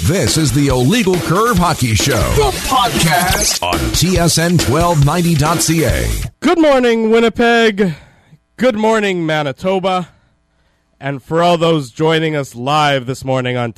This is the Illegal Curve Hockey Show, the podcast on TSN1290.ca. Good morning, Winnipeg. Good morning, Manitoba. And for all those joining us live this morning on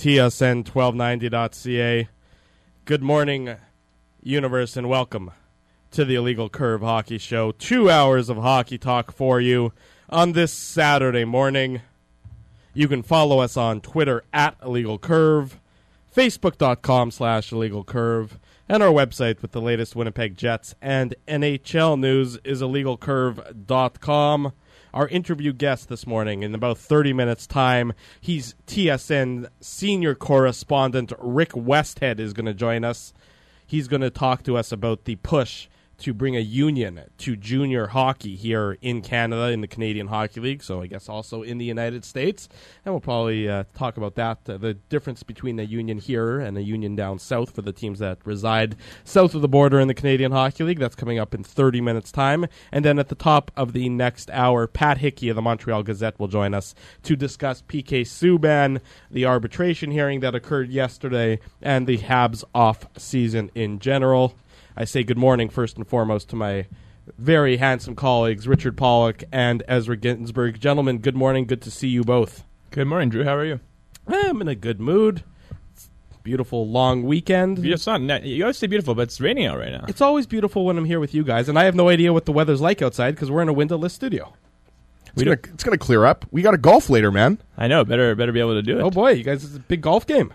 TSN1290.ca, good morning, universe, and welcome to the Illegal Curve Hockey Show. 2 hours of hockey talk for you on this Saturday morning. You can follow us on Twitter at Illegal Curve, Facebook.com/Illegal Curve, and our website with the latest Winnipeg Jets and NHL news is illegalcurve.com. Our interview guest this morning, in about 30 minutes' time, he's TSN senior correspondent Rick Westhead is going to join us. He's going to talk to us about the push to bring a union to junior hockey here in Canada, in the Canadian Hockey League, so I guess also in the United States. And we'll probably talk about that, the difference between a union here and a union down south for the teams that reside south of the border in the Canadian Hockey League. That's coming up in 30 minutes' time. And then at the top of the next hour, Pat Hickey of the Montreal Gazette will join us to discuss PK Subban, the arbitration hearing that occurred yesterday, and the Habs off-season in general. I say good morning first and foremost to my very handsome colleagues, Richard Pollock and Ezra Ginsburg. Gentlemen, good morning. Good to see you both. Good morning, Drew. How are you? I'm in a good mood. It's a beautiful long weekend. It's not, you always say beautiful, but it's raining out right now. It's always beautiful when I'm here with you guys, and I have no idea what the weather's like outside because we're in a windowless studio. It's gonna clear up. We got a golf later, man. I know. Better be able to do it. Oh boy, you guys, it's a big golf game.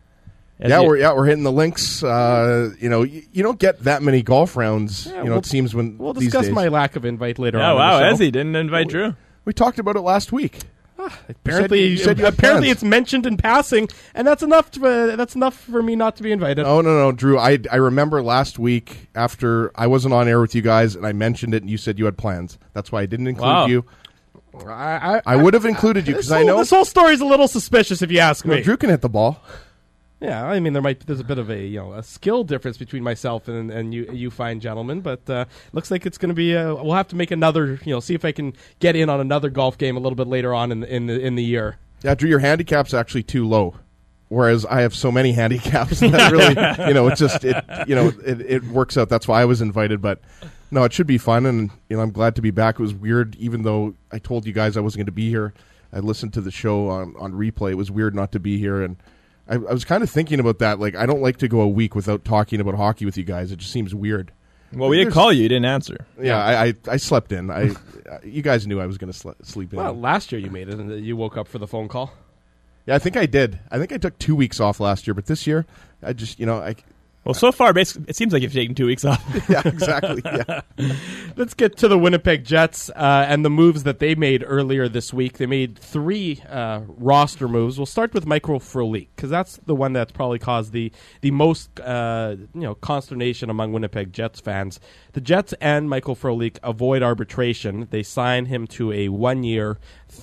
We're hitting the links. You don't get that many golf rounds. Yeah, it seems when we'll these discuss days. my lack of invite later on. Oh wow, in the show. Ezzy didn't invite Drew. We talked about it last week. Apparently, you said you had plans. it's mentioned in passing, and that's enough. That's enough for me not to be invited. Oh no, Drew. I remember last week after I wasn't on air with you guys, and I mentioned it, and you said you had plans. That's why I didn't include you. I would have included you because I know this whole story is a little suspicious if you ask me. Drew can hit the ball. Yeah, I mean there's a bit of a skill difference between myself and you fine gentlemen, but looks like it's going to be we'll have to make another see if I can get in on another golf game a little bit later on in the year. Yeah, Drew, your handicap's actually too low, whereas I have so many handicaps that really it works out. That's why I was invited, but no, it should be fun, and I'm glad to be back. It was weird, even though I told you guys I wasn't going to be here. I listened to the show on replay. It was weird not to be here, and I was kind of thinking about that. Like, I don't like to go a week without talking about hockey with you guys. It just seems weird. Well, we did call you. You didn't answer. Yeah, I slept in. You guys knew I was going to sleep in. Well, last year you made it, and you woke up for the phone call. Yeah, I think I did. I think I took 2 weeks off last year, but this year, I just, Well, so far, basically, it seems like you've taken 2 weeks off. Yeah, exactly. Yeah. Let's get to the Winnipeg Jets and the moves that they made earlier this week. They made 3 roster moves. We'll start with Michael Frolik because that's the one that's probably caused the most consternation among Winnipeg Jets fans. The Jets and Michael Frolik avoid arbitration. They sign him to a 1-year,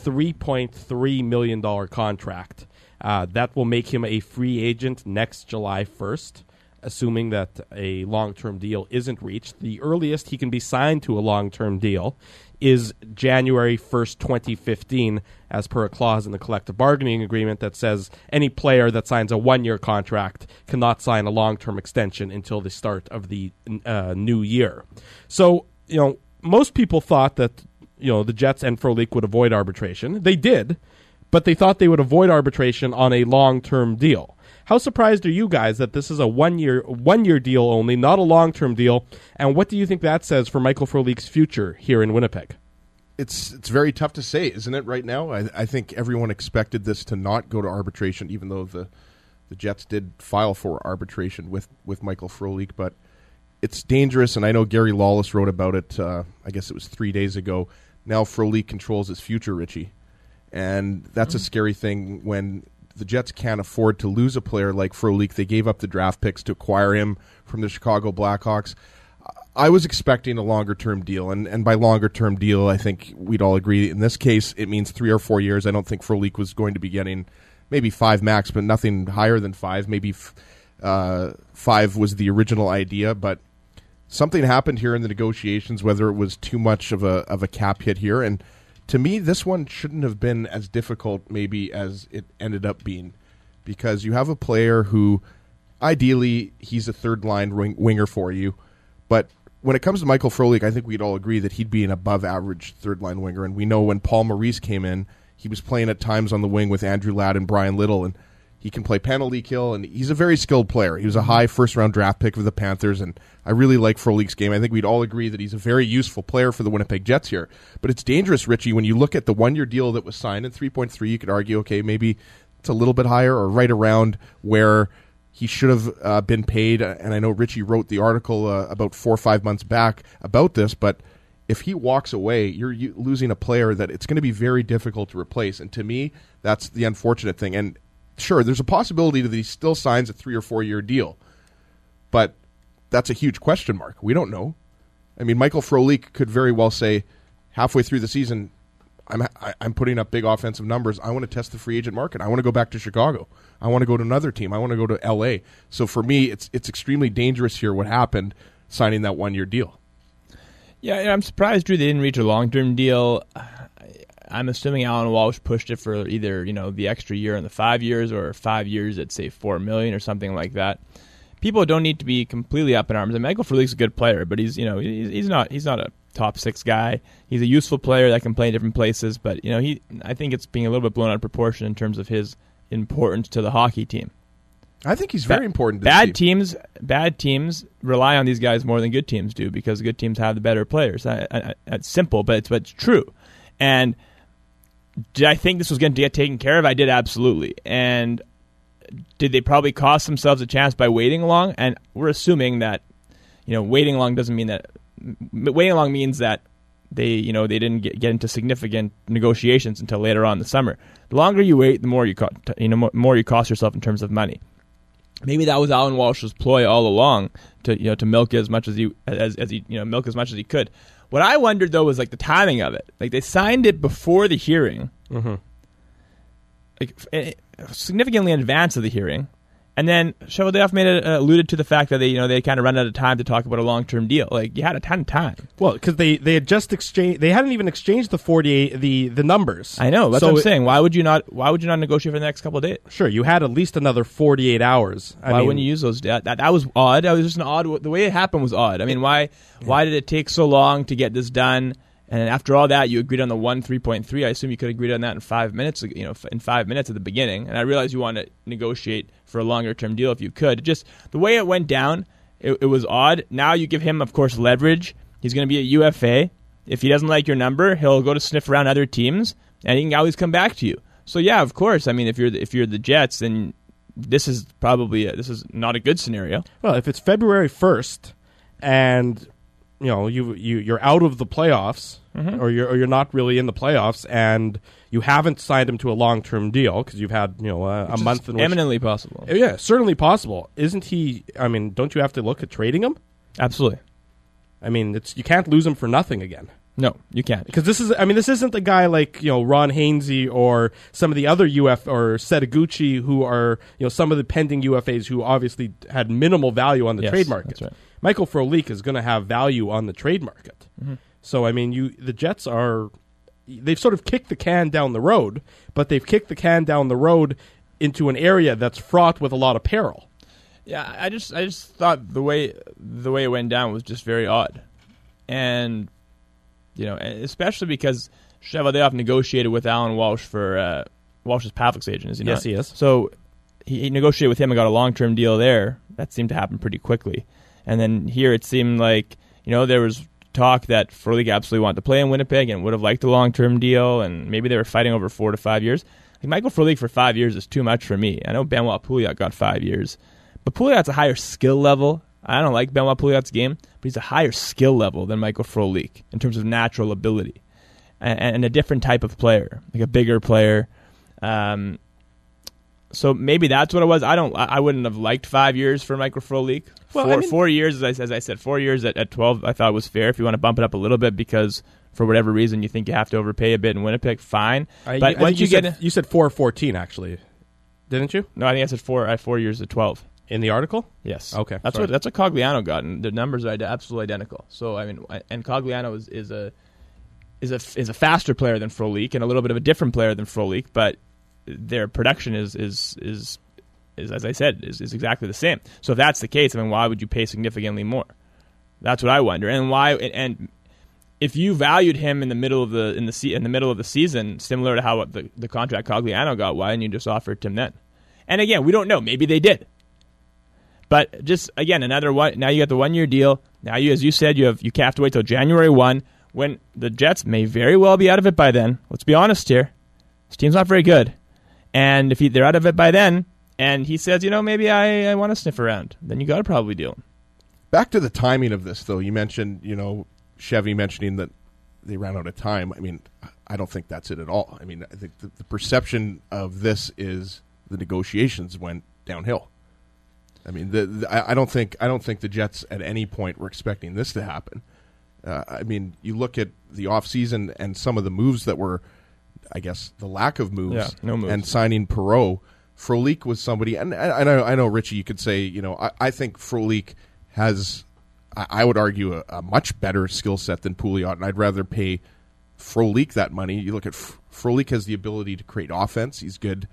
$3.3 million contract. That will make him a free agent next July 1st. Assuming that a long-term deal isn't reached. The earliest he can be signed to a long-term deal is January 1st, 2015, as per a clause in the collective bargaining agreement that says any player that signs a 1-year contract cannot sign a long-term extension until the start of the new year. So, most people thought that, the Jets and Frolik would avoid arbitration. They did, but they thought they would avoid arbitration on a long-term deal. How surprised are you guys that this is a one year deal only, not a long-term deal? And what do you think that says for Michael Frolik's future here in Winnipeg? It's very tough to say, isn't it, right now? I think everyone expected this to not go to arbitration, even though the Jets did file for arbitration with Michael Frolik. But it's dangerous, and I know Gary Lawless wrote about it, I guess it was 3 days ago. Now Frolik controls his future, Richie. And that's a scary thing when the Jets can't afford to lose a player like Frolik. They gave up the draft picks to acquire him from the Chicago Blackhawks. I was expecting a longer-term deal, and by longer-term deal, I think we'd all agree. In this case, it means 3 or 4 years. I don't think Frolik was going to be getting maybe 5 max, but nothing higher than 5. Maybe 5 was the original idea, but something happened here in the negotiations, whether it was too much of a cap hit here, and to me, this one shouldn't have been as difficult maybe as it ended up being. because you have a player who, ideally, he's a third-line winger for you, but when it comes to Michael Frolik, I think we'd all agree that he'd be an above-average third-line winger, and we know when Paul Maurice came in, he was playing at times on the wing with Andrew Ladd and Brian Little, and he can play penalty kill, and he's a very skilled player. He was a high first-round draft pick of the Panthers, and I really like Frolik's game. I think we'd all agree that he's a very useful player for the Winnipeg Jets here. But it's dangerous, Richie, when you look at the one-year deal that was signed at 3.3, you could argue, okay, maybe it's a little bit higher or right around where he should have been paid. And I know Richie wrote the article about 4 or 5 months back about this, but if he walks away, you're losing a player that it's going to be very difficult to replace. And to me, that's the unfortunate thing. And sure, there's a possibility that he still signs a 3 or 4 year deal, but that's a huge question mark. We don't know. I mean, Michael Frolik could very well say halfway through the season, I'm putting up big offensive numbers. I want to test the free agent market. I want to go back to Chicago. I want to go to another team. I want to go to L.A. So for me, it's extremely dangerous here what happened signing that 1 year deal. Yeah, and I'm surprised, Drew, they didn't reach a long-term deal. I'm assuming Alan Walsh pushed it for either, the extra year in the 5 years or 5 years at, say, $4 million or something like that. People don't need to be completely up in arms. And Michael Frolik's a good player, but he's not a top 6 guy. He's a useful player that can play in different places, but I think it's being a little bit blown out of proportion in terms of his importance to the hockey team. I think he's very important to bad teams rely on these guys more than good teams do because good teams have the better players. It's simple, but it's true. And did I think this was going to get taken care of? I did, absolutely. And did they probably cost themselves a chance by waiting long? And we're assuming that waiting long doesn't mean that. Waiting long means that they didn't get into significant negotiations until later on in the summer. The longer you wait, the more more you cost yourself in terms of money. Maybe that was Alan Walsh's ploy all along to milk as much as he milk as much as he could. What I wondered though was like the timing of it. Like they signed it before the hearing, like significantly in advance of the hearing, and then Cheveldayoff alluded to the fact that they kind of run out of time to talk about a long-term deal. Like you had a ton of time. Well, because they had just exchanged. They hadn't even exchanged the 48 the numbers. I know. That's what I'm saying. Why would you not negotiate for the next couple of days? Sure, you had at least another 48 hours. Why wouldn't you use those? That was odd. That was just an odd. The way it happened was odd. I mean, why did it take so long to get this done? And after all that, you agreed on the 3.3. I assume you could have agreed on that in 5 minutes. In 5 minutes at the beginning. And I realize you want to negotiate for a longer-term deal if you could. Just the way it went down, it was odd. Now you give him, of course, leverage. He's going to be a UFA. If he doesn't like your number, he'll go to sniff around other teams, and he can always come back to you. So yeah, of course. I mean, if you're the Jets, then this is probably this is not a good scenario. Well, if it's February 1st, and you're out of the playoffs, or you're not really in the playoffs, and you haven't signed him to a long-term deal because you've had a month. In which, eminently possible. Yeah, certainly possible. Isn't he? I mean, don't you have to look at trading him? Absolutely. I mean, you can't lose him for nothing again. No, you can't. Because this isn't a guy like Ron Hainsey or some of the other or Setaguchi who are some of the pending UFAs who obviously had minimal value on the trade market. That's right. Michael Frolik is going to have value on the trade market. So I mean, the Jets they've sort of kicked the can down the road, but they've kicked the can down the road into an area that's fraught with a lot of peril. Yeah, I just thought the way it went down was just very odd, and especially because Cheveldayoff negotiated with Alan Walsh for Walsh's Pavlik's agent, is he not? Yes, he is. So he negotiated with him and got a long-term deal there. That seemed to happen pretty quickly, and then here it seemed like there was talk that Frolik absolutely wanted to play in Winnipeg and would have liked a long-term deal, and maybe they were fighting over 4 to 5 years. Like Michael Frolik for 5 years is too much for me. I know Benoit Pouliot got 5 years, but Pouliot's a higher skill level. I don't like Benoit Pouliot's game, but he's a higher skill level than Michael Frolik in terms of natural ability and a different type of player, like a bigger player. So maybe that's what it was. I wouldn't have liked 5 years for Michael Frolik. Well, 4 years, as I said, 4 years at 12, I thought was fair. If you want to bump it up a little bit because for whatever reason you think you have to overpay a bit in Winnipeg, fine. But once you said 4-14 actually, didn't you? No, I think I said 4 years at 12 in the article. Yes. Okay. That's what Cogliano got, and the numbers are absolutely identical. So I mean, and Cogliano is a faster player than Frolik and a little bit of a different player than Frolik, but their production is as I said, is exactly the same. So if that's the case, I mean, why would you pay significantly more? That's what I wonder. And why? And if you valued him in the middle of the season, similar to how the contract Cogliano got, why didn't you just offer it to him then? And again, we don't know. Maybe they did. But just again, another one. Now you got the 1-year deal. Now you, as you said, you have to wait till January 1, when the Jets may very well be out of it by then. Let's be honest here. This team's not very good. And if they're out of it by then, and he says, maybe I want to sniff around, then you got to probably deal him. Back to the timing of this, though. You mentioned, Chevy mentioning that they ran out of time. I mean, I don't think that's it at all. I mean, I think the perception of this is the negotiations went downhill. I mean, I don't think the Jets at any point were expecting this to happen. I mean, you look at the offseason and some of the moves that were, I guess, the lack of moves, no moves. And signing Perreault. Frolik was somebody, and I know, Richie, you could say, I think Frolik has, I would argue, a much better skill set than Pouliot, and I'd rather pay Frolik that money. You look at Frolik has the ability to create offense. He's good.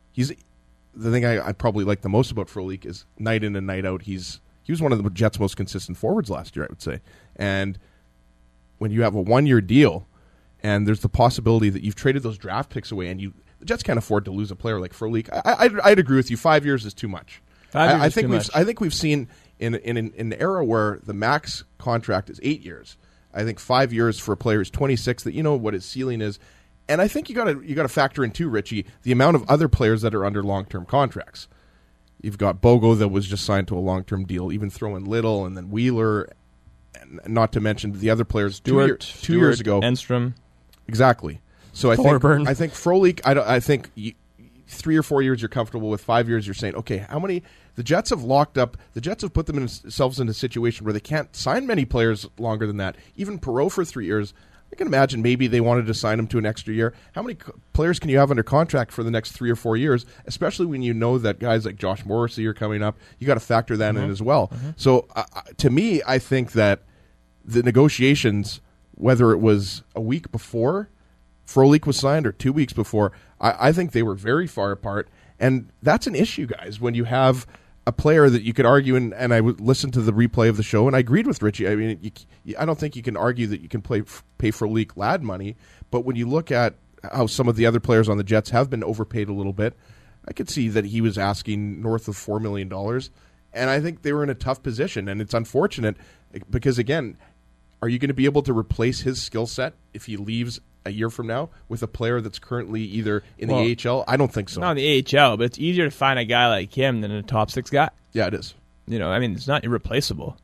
The thing I probably like the most about Frolik is night in and night out. He was one of the Jets' most consistent forwards last year, I would say. And when you have a 1-year deal, and there's the possibility that you've traded those draft picks away, and the Jets can't afford to lose a player like Frolik. I'd agree with you. 5 years is too much. I think we've seen in an era where the max contract is 8 years. I think 5 years for a player is 26. That what his ceiling is. And I think you got to factor in too, Richie, the amount of other players that are under long-term contracts. You've got Bogo that was just signed to a long-term deal, even throw in Little and then Wheeler, and not to mention the other players. Two years ago, Enstrom, exactly. So I Thorburn. think Frolik. I think 3 or 4 years you're comfortable with. 5 years you're saying, okay, how many? The Jets have locked up. The Jets have put themselves in a situation where they can't sign many players longer than that. Even Perreault for 3 years. I can imagine maybe they wanted to sign him to an extra year. How many players can you have under contract for the next 3 or 4 years, especially when you know that guys like Josh Morrissey are coming up? You got to factor that in as well. Mm-hmm. So to me, I think that the negotiations, whether it was a week before Frolik was signed or 2 weeks before, I think they were very far apart. And that's an issue, guys, when you have a player that you could argue, and I would listen to the replay of the show, and I agreed with Richie. I mean, I don't think you can argue that you can pay Frolik lad money, but when you look at how some of the other players on the Jets have been overpaid a little bit, I could see that he was asking north of $4 million, and I think they were in a tough position, and it's unfortunate because, again, are you going to be able to replace his skill set if he leaves a year from now with a player that's currently either in the AHL? I don't think so. Not in the AHL, but it's easier to find a guy like him than a top 6 guy. Yeah, it is. It's not irreplaceable.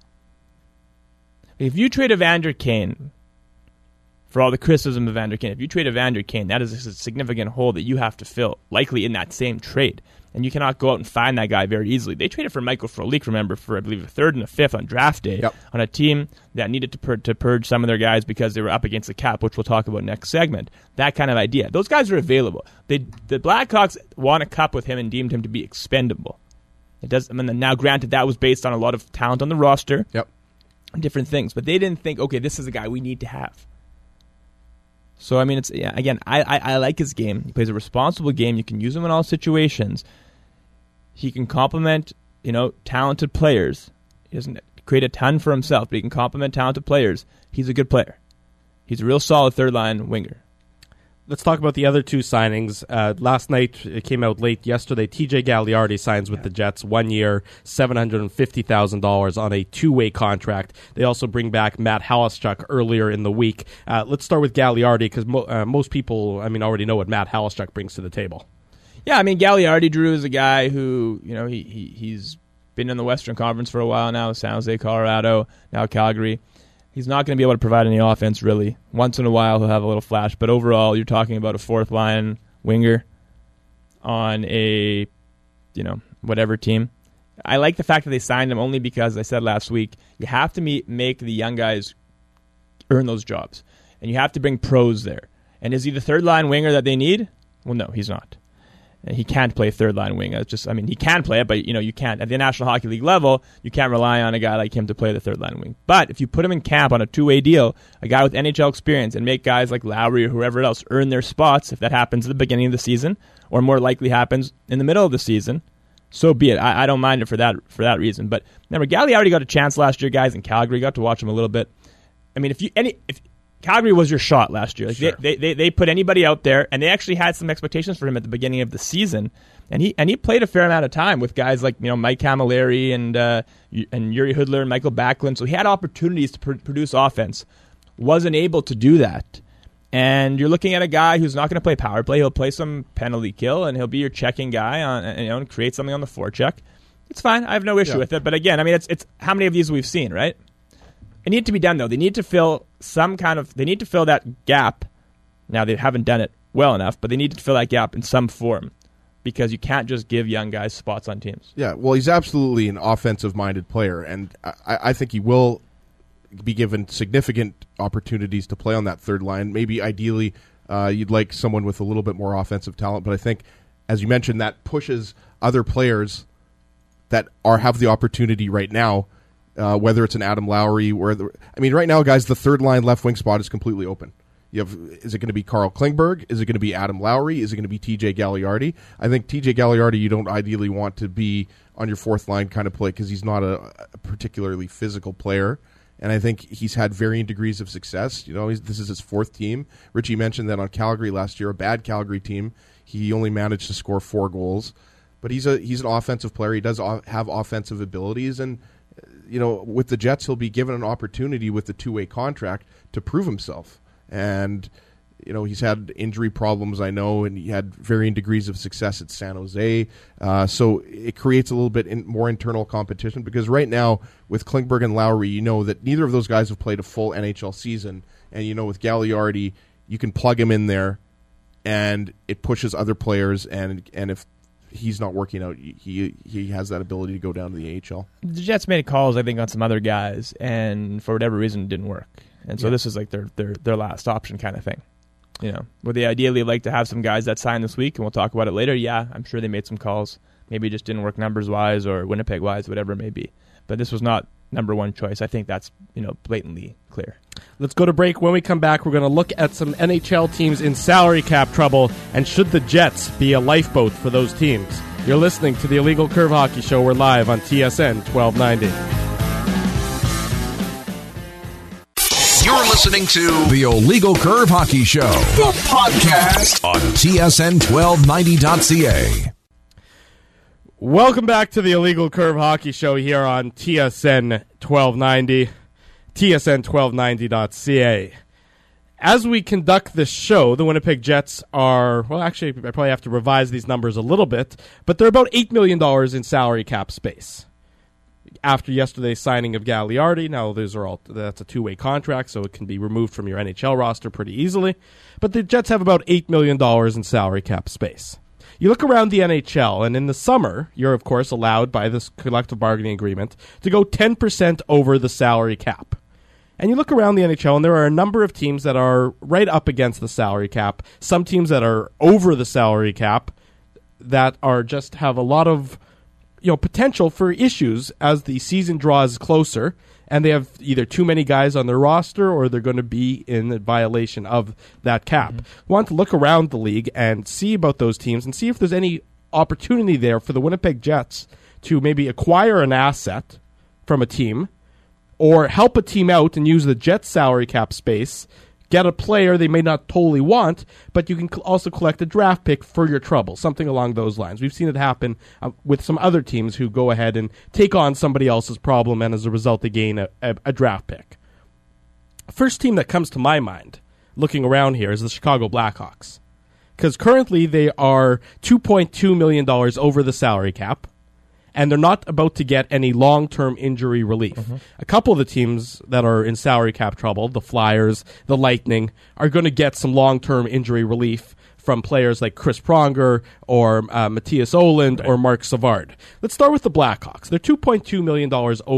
If you trade Evander Kane, for all the criticism of Evander Kane, if you trade Evander Kane, that is a significant hole that you have to fill, likely in that same trade. And you cannot go out and find that guy very easily. They traded for Michael Frolik, remember, for I believe a 3rd and a 5th on draft day, on a team that needed to purge some of their guys because they were up against the cap, which we'll talk about next segment. That kind of idea. Those guys are available. The Blackhawks won a cup with him and deemed him to be expendable. It does. Now, granted, that was based on a lot of talent on the roster, different things, but they didn't think, okay, this is a guy we need to have. So I like his game. He plays a responsible game. You can use him in all situations. He can complement, talented players. He doesn't create a ton for himself, but he can complement talented players. He's a good player. He's a real solid third-line winger. Let's talk about the other two signings. Last night, it came out late yesterday, TJ Gagliardi signs with the Jets, 1 year, $750,000 on a 2-way contract. They also bring back Matt Halischuk earlier in the week. Let's start with Gagliardi because most people, already know what Matt Halischuk brings to the table. Yeah, Gagliardi, Drew, is a guy who, he's been in the Western Conference for a while now, San Jose, Colorado, now Calgary. He's not going to be able to provide any offense, really. Once in a while, he'll have a little flash, but overall, you're talking about a 4th-line winger on a, whatever team. I like the fact that they signed him only because, as I said last week, you have to make the young guys earn those jobs, and you have to bring pros there. And is he the 3rd-line winger that they need? Well, no, he's not. He can't play 3rd-line wing. It's just, he can play it, but you can't. At the National Hockey League level, you can't rely on a guy like him to play the 3rd-line wing. But if you put him in camp on a 2-way deal, a guy with NHL experience, and make guys like Lowry or whoever else earn their spots, if that happens at the beginning of the season, or more likely happens in the middle of the season, so be it. I don't mind it for that reason. But remember, Gagliardi got a chance last year, guys, in Calgary. Got to watch him a little bit. I mean, if Calgary was your shot last year, like sure. they put anybody out there, and they actually had some expectations for him at the beginning of the season, and he played a fair amount of time with guys like Mike Camilleri and Yuri Hudler and Michael Backlund. So he had opportunities to produce offense, wasn't able to do that. And you're looking at a guy who's not going to play power play. He'll play some penalty kill, and he'll be your checking guy on, and create something on the forecheck. It's fine. I have no issue with it. But again, I mean, it's how many of these we've seen, right? It needs to be done though. They need to fill They need to fill that gap. Now they haven't done it well enough, but they need to fill that gap in some form because you can't just give young guys spots on teams. Yeah, well, he's absolutely an offensive-minded player, and I think he will be given significant opportunities to play on that third line. Maybe ideally you'd like someone with a little bit more offensive talent, but I think, as you mentioned, that pushes other players that have the opportunity right now, whether it's an Adam Lowry. Right now, guys, the third line left wing spot is completely open. Is it going to be Carl Klingberg? Is it going to be Adam Lowry? Is it going to be TJ Gagliardi? I think TJ Gagliardi you don't ideally want to be on your fourth line kind of play because he's not a particularly physical player. And I think he's had varying degrees of success. This is his fourth team. Richie mentioned that on Calgary last year, a bad Calgary team, he only managed to score 4 goals. But he's an offensive player. He does have offensive abilities. And, with the Jets, he'll be given an opportunity with the 2-way contract to prove himself. And, he's had injury problems, I know, and he had varying degrees of success at San Jose. So it creates a little bit more internal competition because right now with Klingberg and Lowry, that neither of those guys have played a full NHL season. And, with Gagliardi, you can plug him in there and it pushes other players. And if he's not working out, he has that ability to go down to the AHL. The Jets made calls, I think, on some other guys, and for whatever reason, it didn't work. And so this is like their last option kind of thing. Would they ideally like to have some guys that sign this week, and we'll talk about it later? Yeah, I'm sure they made some calls. Maybe it just didn't work numbers-wise or Winnipeg-wise, whatever it may be. But this was not number one choice. I think that's blatantly clear. Let's go to break. When we come back, we're going to look at some NHL teams in salary cap trouble, and should the Jets be a lifeboat for those teams? You're listening to the Illegal Curve Hockey Show. We're live on TSN 1290. You're listening to the Illegal Curve Hockey Show, the podcast on TSN1290.ca. Welcome back to the Illegal Curve Hockey Show here on TSN 1290, TSN1290.ca. As we conduct this show, the Winnipeg Jets are, well, actually, I probably have to revise these numbers a little bit, but they're about $8 million in salary cap space. After yesterday's signing of Gagliardi, now that's a 2-way contract, so it can be removed from your NHL roster pretty easily. But the Jets have about $8 million in salary cap space. You look around the NHL, and in the summer, you're, of course, allowed by this collective bargaining agreement to go 10% over the salary cap. And you look around the NHL, and there are a number of teams that are right up against the salary cap, some teams that are over the salary cap that are just have a lot of potential for issues as the season draws closer, and they have either too many guys on their roster or they're going to be in violation of that cap. Want to look around the league and see about those teams and see if there's any opportunity there for the Winnipeg Jets to maybe acquire an asset from a team or help a team out and use the Jets salary cap space, get a player they may not totally want, but you can also collect a draft pick for your trouble, something along those lines. We've seen it happen with some other teams who go ahead and take on somebody else's problem, and as a result, they gain a draft pick. First team that comes to my mind, looking around here, is the Chicago Blackhawks. Because currently they are $2.2 million over the salary cap, and they're not about to get any long-term injury relief. A couple of the teams that are in salary cap trouble, the Flyers, the Lightning, are going to get some long-term injury relief from players like Chris Pronger or Matthias Ohlund or Mark Savard. Let's start with the Blackhawks. They're $2.2 million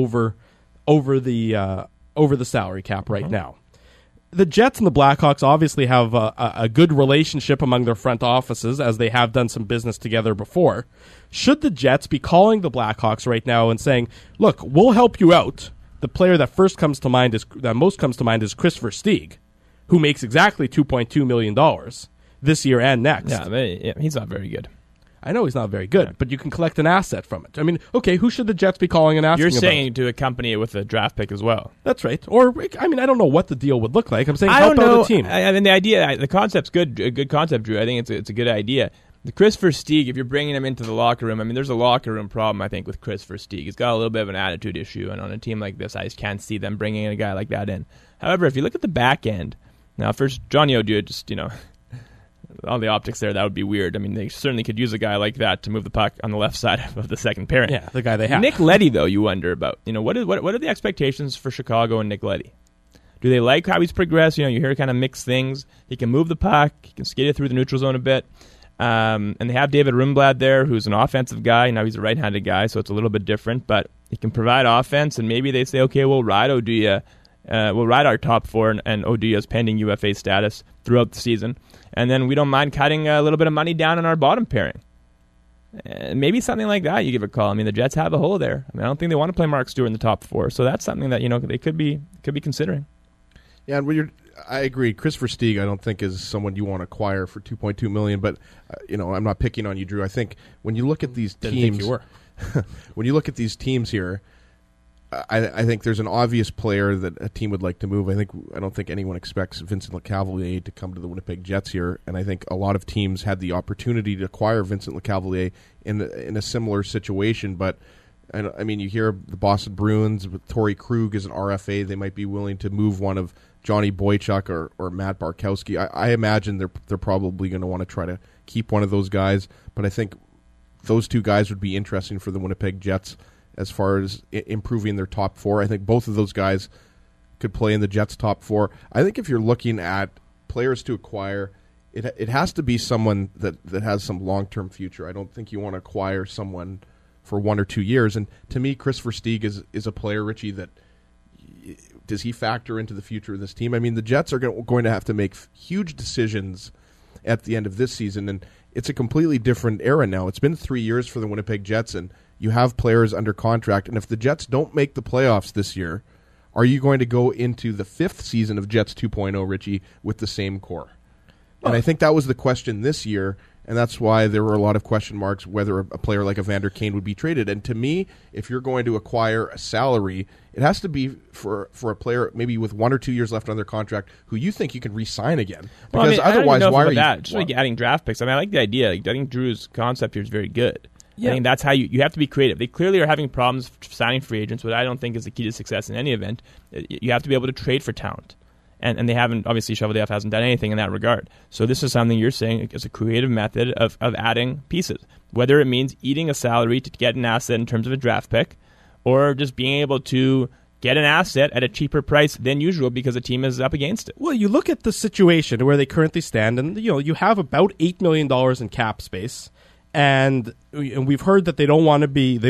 over the salary cap right now. The Jets and the Blackhawks obviously have a good relationship among their front offices, as they have done some business together before. Should the Jets be calling the Blackhawks right now and saying, look, we'll help you out? The player that most comes to mind is Christopher Stieg, who makes exactly $2.2 million this year and next. Yeah, he's not very good. I know he's not very good, but you can collect an asset from it. I mean, okay, who should the Jets be calling and asking You're about? saying to accompany it with a draft pick as well. That's right. Or, I mean, I don't know what the deal would look like. I'm saying I help don't know. out a team. I mean, the concept's good. A good concept, Drew. I think it's a good idea. The Chris Versteeg, if you're bringing him into the locker room, I mean, there's a locker room problem, I think, with Chris Versteeg. He's got a little bit of an attitude issue, and on a team like this, I just can't see them bringing a guy like that in. However, if you look at the back end, now, first, Johnny Oduya, just, all the optics there, that would be weird. I mean, they certainly could use a guy like that to move the puck on the left side of the second pairing. Yeah, the guy they have. Nick Leddy, though, you wonder about. What are the expectations for Chicago and Nick Leddy? Do they like how he's progressed? You hear kind of mixed things. He can move the puck. He can skate it through the neutral zone a bit. And they have David Rundblad there, who's an offensive guy. Now he's a right-handed guy, so it's a little bit different. But he can provide offense, and maybe they say, okay, we'll ride Oduya. We'll ride our top four and Oduya's pending UFA status throughout the season. And then we don't mind cutting a little bit of money down on our bottom pairing. Maybe something like that you give a call. I mean, the Jets have a hole there. I mean, I don't think they want to play Mark Stewart in the top four. So that's something that, they could be considering. Yeah, and I agree. Chris Versteeg, I don't think is someone you want to acquire for $2.2 million. But I'm not picking on you, Drew. I think when you look at these teams, when you look at these teams here, I think there's an obvious player that a team would like to move. I don't think anyone expects Vincent Lecavalier to come to the Winnipeg Jets here, and I think a lot of teams had the opportunity to acquire Vincent Lecavalier in a similar situation. But I mean, you hear the Boston Bruins with Torrey Krug as an RFA. They might be willing to move one of Johnny Boychuk or Matt Barkowski. I imagine they're probably going to want to try to keep one of those guys. But I think those two guys would be interesting for the Winnipeg Jets as far as improving their top four. I think both of those guys could play in the Jets' top four. I think if you're looking at players to acquire, it has to be someone that has some long-term future. I don't think you want to acquire someone for 1 or 2 years. And to me, Chris Versteeg is a player, Richie, that does he factor into the future of this team? I mean, the Jets are going to have to make huge decisions at the end of this season, and it's a completely different era now. It's been 3 years for the Winnipeg Jets, and you have players under contract. And if the Jets don't make the playoffs this year, are you going to go into the 5th season of Jets 2.0, Richie, with the same core? And I think that was the question this year, and that's why there were a lot of question marks whether a player like Evander Kane would be traded. And to me, if you're going to acquire a salary, it has to be for a player maybe with 1 or 2 years left on their contract who you think you can re-sign again. Because otherwise, why are you... Just like adding draft picks. I mean, I like the idea. I think Drew's concept here is very good. Yeah. I think that's how you have to be creative. They clearly are having problems signing free agents, which I don't think is the key to success in any event. You have to be able to trade for talent. And they haven't, obviously, Cheveldayoff hasn't done anything in that regard. So this is something you're saying is a creative method of adding pieces, whether it means eating a salary to get an asset in terms of a draft pick, or just being able to get an asset at a cheaper price than usual because a team is up against it. Well, you look at the situation where they currently stand, and you have about $8 million in cap space, and we've heard that they don't want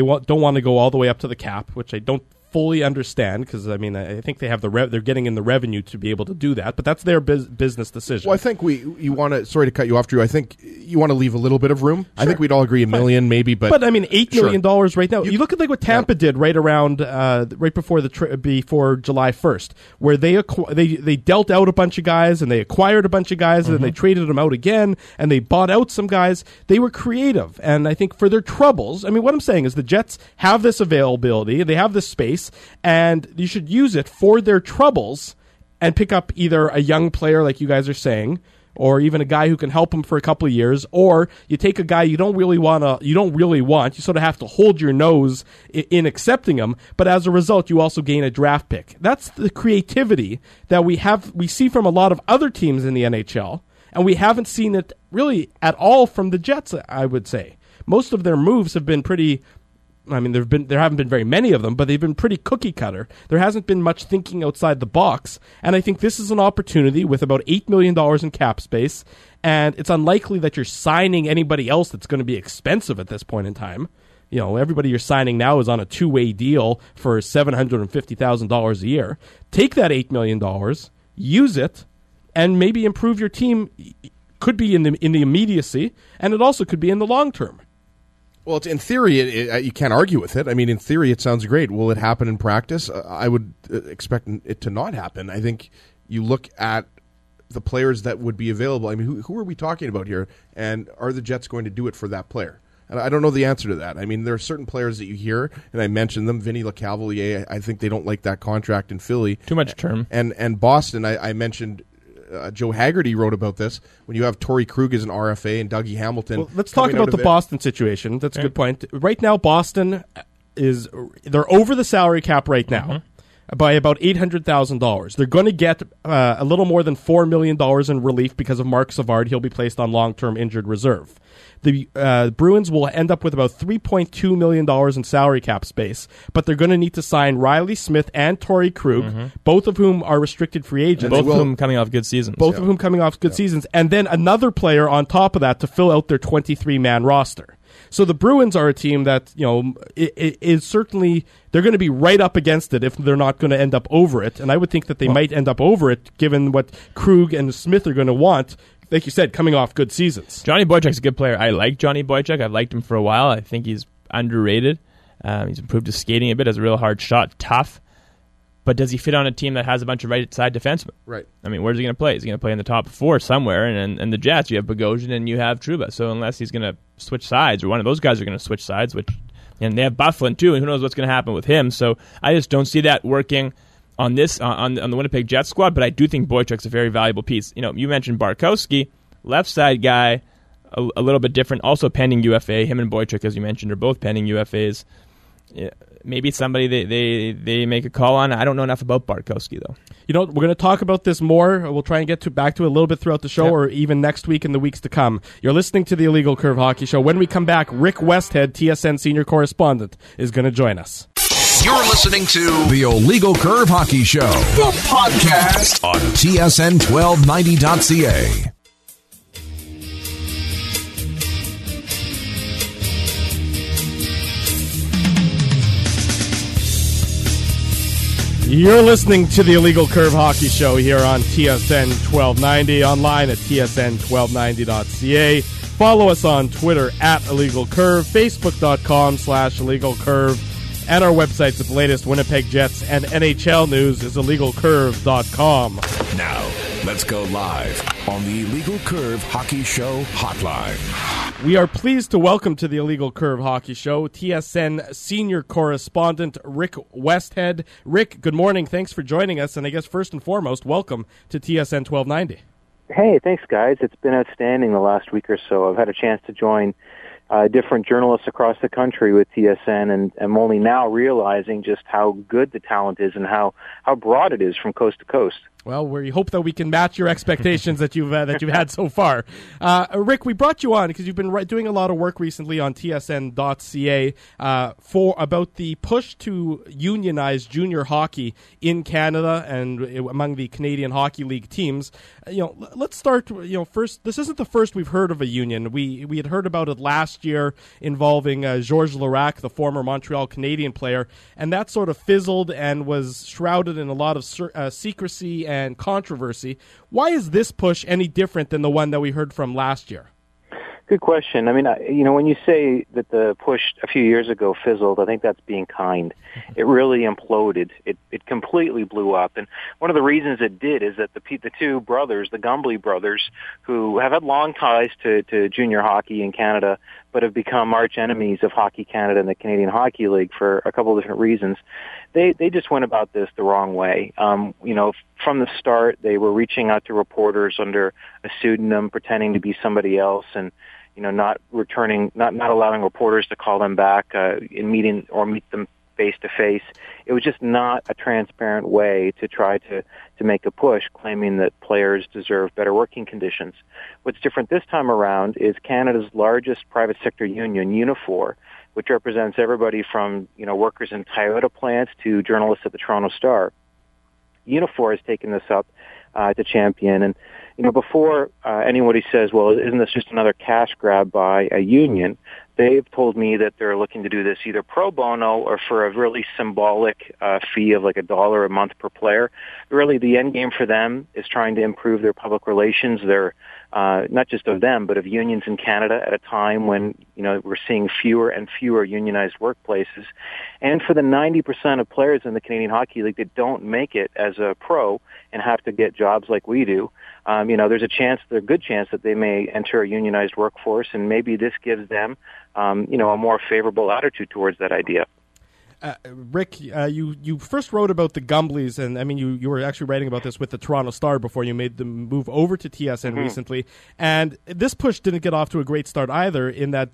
to go all the way up to the cap, which I don't fully understand, because I mean, I think they have they're getting in the revenue to be able to do that, but that's their business decision. Well, I think you want to. Sorry to cut you off, Drew. I think you want to leave a little bit of room. Sure. I think we'd all agree $1 million, maybe, but I mean, $8 million right now. You look at like what Tampa did right around right before before July 1st, where they dealt out a bunch of guys and they acquired a bunch of guys and then they traded them out again and they bought out some guys. They were creative, and I think for their troubles, I mean, what I'm saying is the Jets have this availability, they have this space, and you should use it for their troubles and pick up either a young player like you guys are saying, or even a guy who can help them for a couple of years, or you take a guy you don't really want, you sort of have to hold your nose in accepting him, but as a result you also gain a draft pick. That's the creativity that we see from a lot of other teams in the NHL, and we haven't seen it really at all from the Jets, I would say. Most of their moves have been pretty... I mean, there haven't been very many of them, but they've been pretty cookie cutter. There hasn't been much thinking outside the box, and I think this is an opportunity with about $8 million in cap space, and it's unlikely that you're signing anybody else that's going to be expensive at this point in time. Everybody you're signing now is on a two-way deal for $750,000 a year. Take that $8 million, use it, and maybe improve your team. Could be in the immediacy, and it also could be in the long term. Well, in theory, you can't argue with it. I mean, in theory, it sounds great. Will it happen in practice? I would expect it to not happen. I think you look at the players that would be available. I mean, who are we talking about here? And are the Jets going to do it for that player? And I don't know the answer to that. I mean, there are certain players that you hear, and I mentioned them, Vinny LeCavalier. I think they don't like that contract in Philly. Too much term. And Boston, I mentioned Joe Haggerty wrote about this. When you have Torrey Krug as an RFA and Dougie Hamilton. Well, let's talk about the Boston situation. That's a good point. Right now, Boston they're over the salary cap right now. By about $800,000. They're going to get a little more than $4 million in relief because of Marc Savard. He'll be placed on long-term injured reserve. The Bruins will end up with about $3.2 million in salary cap space, but they're going to need to sign Riley Smith and Torrey Krug, both of whom are restricted free agents. Both of whom coming off good seasons. Both of whom coming off good seasons. And then another player on top of that to fill out their 23-man roster. So the Bruins are a team that, is certainly, they're going to be right up against it if they're not going to end up over it. And I would think that they might end up over it given what Krug and Smith are going to want, like you said, coming off good seasons. Johnny Boychuk's a good player. I like Johnny Boychuk. I've liked him for a while. I think he's underrated. He's improved his skating a bit, has a real hard shot, tough. But does he fit on a team that has a bunch of right-side defensemen? Right. I mean, where's he going to play? He's going to play in the top four somewhere, and the Jets, you have Bogosian and you have Trouba. So unless he's going to switch sides, or one of those guys are going to switch sides, and they have Byfuglien too, and who knows what's going to happen with him. So I just don't see that working on this on the Winnipeg Jets squad, but I do think Boychuk's a very valuable piece. You mentioned Barkowski, left side guy, a little bit different, also pending UFA. Him and Boychuk, as you mentioned, are both pending UFAs. Yeah, maybe it's somebody they make a call on. I don't know enough about Barkowski, though. We're going to talk about this more. We'll try and get back to it a little bit throughout the show, or even next week and the weeks to come. You're listening to the Illegal Curve Hockey Show. When we come back, Rick Westhead, TSN senior correspondent, is going to join us. You're listening to the Illegal Curve Hockey Show, the podcast on TSN1290.ca. You're listening to the Illegal Curve Hockey Show here on TSN 1290, online at TSN1290.ca. Follow us on Twitter at Illegal Curve, Facebook.com/Illegal Curve, and our website with the latest Winnipeg Jets and NHL news is IllegalCurve.com. Now, let's go live on the Illegal Curve Hockey Show hotline. We are pleased to welcome to the Illegal Curve Hockey Show TSN senior correspondent Rick Westhead. Rick, good morning. Thanks for joining us. And I guess first and foremost, welcome to TSN 1290. Hey, thanks, guys. It's been outstanding the last week or so. I've had a chance to join different journalists across the country with TSN, and I'm only now realizing just how good the talent is and how broad it is from coast to coast. Well, we hope that we can match your expectations that you've had so far. Rick, we brought you on because you've been doing a lot of work recently on TSN.ca for about the push to unionize junior hockey in Canada and among the Canadian Hockey League teams. Let's start. First, this isn't the first we've heard of a union. We had heard about it last year involving Georges Larac, the former Montreal Canadian player, and that sort of fizzled and was shrouded in a lot of secrecy and controversy. Why is this push any different than the one that we heard from last year? Good question. I mean, when you say that the push a few years ago fizzled, I think that's being kind. It really imploded. It completely blew up. And one of the reasons it did is that the two brothers, the Gumbley brothers, who have had long ties to junior hockey in Canada, but have become arch enemies of Hockey Canada and the Canadian Hockey League for a couple of different reasons, they just went about this the wrong way. From the start, they were reaching out to reporters under a pseudonym, pretending to be somebody else, and not allowing reporters to call them back in meet them face to face. It was just not a transparent way to try to make a push, claiming that players deserve better working conditions. What's different this time around is Canada's largest private sector union, Unifor, which represents everybody from workers in Toyota plants to journalists at the Toronto Star. Unifor has taken this up to champion, and before anybody says, well, isn't this just another cash grab by a union, they've told me that they're looking to do this either pro bono or for a really symbolic fee of like $1 a month per player. Really, the end game for them is trying to improve their public relations, their not just of them, but of unions in Canada at a time when, we're seeing fewer and fewer unionized workplaces. And for the 90% of players in the Canadian Hockey League that don't make it as a pro and have to get jobs like we do, there's a good chance that they may enter a unionized workforce, and maybe this gives them, a more favorable attitude towards that idea. Rick, you first wrote about the Gumbleys, and I mean you were actually writing about this with the Toronto Star before you made the move over to TSN recently. And this push didn't get off to a great start either. In that,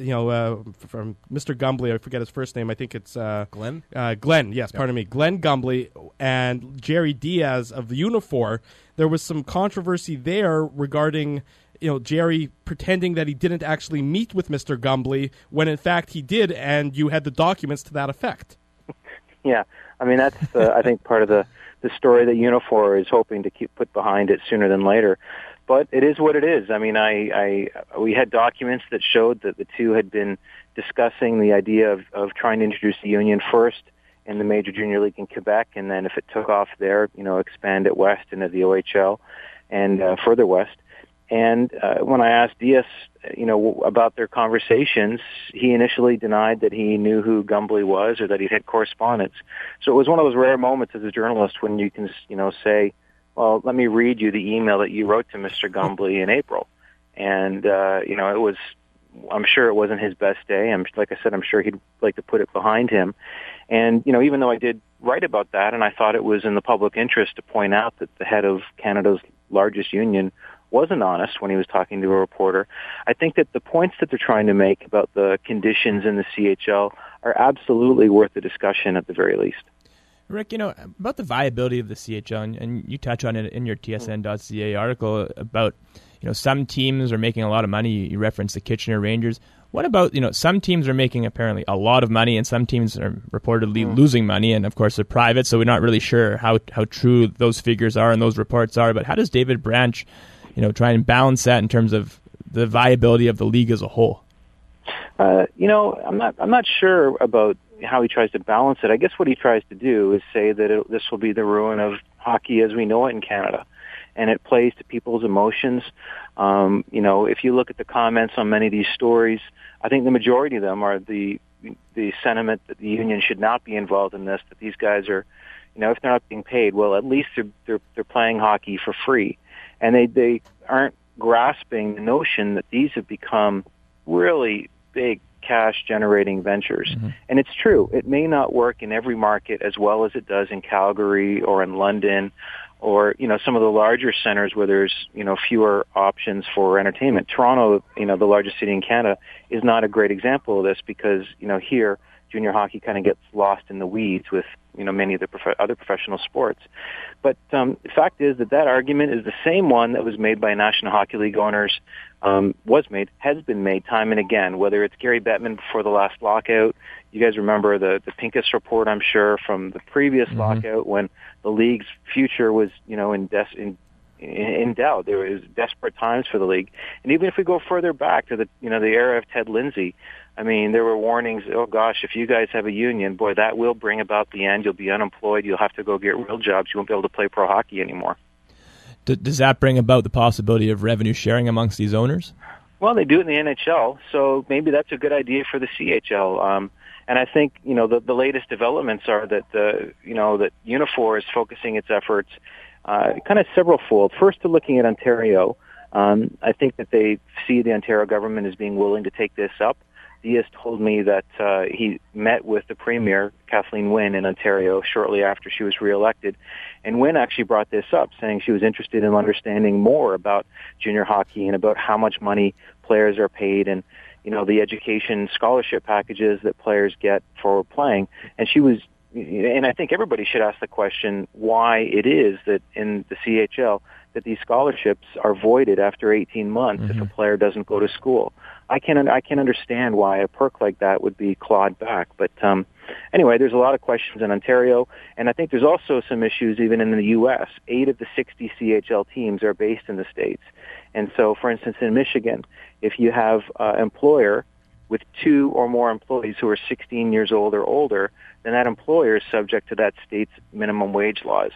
from Mr. Gumbley, I forget his first name. I think it's Glenn. Glenn, yes, pardon me, Glenn Gumbley and Jerry Diaz of the Unifor. There was some controversy there regarding, Jerry pretending that he didn't actually meet with Mr. Gumbley when in fact he did, and you had the documents to that effect. Yeah, I mean, that's, I think, part of the story that Unifor is hoping to put behind it sooner than later. But it is what it is. I mean, we had documents that showed that the two had been discussing the idea of trying to introduce the union first in the Major Junior League in Quebec, and then if it took off there, expand it west into the OHL and further west. And when I asked Diaz, about their conversations, he initially denied that he knew who Gumbley was or that he'd had correspondence. So it was one of those rare moments as a journalist when you can, say, well, let me read you the email that you wrote to Mr. Gumbley in April. And, it was, I'm sure it wasn't his best day. Like I said, I'm sure he'd like to put it behind him. And, even though I did write about that, and I thought it was in the public interest to point out that the head of Canada's largest union wasn't honest when he was talking to a reporter, I think that the points that they're trying to make about the conditions in the CHL are absolutely worth the discussion at the very least. Rick, about the viability of the CHL, and you touch on it in your TSN.ca article about, some teams are making a lot of money. You referenced the Kitchener Rangers. What about, some teams are making apparently a lot of money and some teams are reportedly losing money, and of course they're private, so we're not really sure how true those figures are and those reports are. But how does David Branch try and balance that in terms of the viability of the league as a whole? I'm not sure about how he tries to balance it. I guess what he tries to do is say that this will be the ruin of hockey as we know it in Canada, and it plays to people's emotions. If you look at the comments on many of these stories, I think the majority of them are the sentiment that the union should not be involved in this. That these guys are, if they're not being paid, well, at least they're playing hockey for free. And they aren't grasping the notion that these have become really big cash-generating ventures. Mm-hmm. And it's true. It may not work in every market as well as it does in Calgary or in London or, some of the larger centers where there's, fewer options for entertainment. Toronto, the largest city in Canada, is not a great example of this because, here junior hockey kind of gets lost in the weeds with, many of the other professional sports. But the fact is that argument is the same one that was made by National Hockey League owners, has been made time and again, whether it's Gary Bettman before the last lockout. You guys remember the Pincus report, I'm sure, from the previous lockout when the league's future was, in doubt. There was desperate times for the league. And even if we go further back to the era of Ted Lindsay, I mean, there were warnings, oh gosh, if you guys have a union, boy, that will bring about the end. You'll be unemployed. You'll have to go get real jobs. You won't be able to play pro hockey anymore. Does that bring about the possibility of revenue sharing amongst these owners? Well, they do it in the NHL, so maybe that's a good idea for the CHL. And I think, the latest developments are that, that Unifor is focusing its efforts kind of several-fold. First, to looking at Ontario. I think that they see the Ontario government as being willing to take this up. Diaz told me that he met with the Premier, Kathleen Wynne, in Ontario shortly after she was reelected. And Wynne actually brought this up, saying she was interested in understanding more about junior hockey and about how much money players are paid and, the education scholarship packages that players get for playing. And and I think everybody should ask the question why it is that in the CHL that these scholarships are voided after 18 months if a player doesn't go to school. I can understand why a perk like that would be clawed back. But anyway, there's a lot of questions in Ontario, and I think there's also some issues even in the U.S. 8 of the 60 CHL teams are based in the States. And so, for instance, in Michigan, if you have an employer with 2 or more employees who are 16 years old or older, then that employer is subject to that state's minimum wage laws.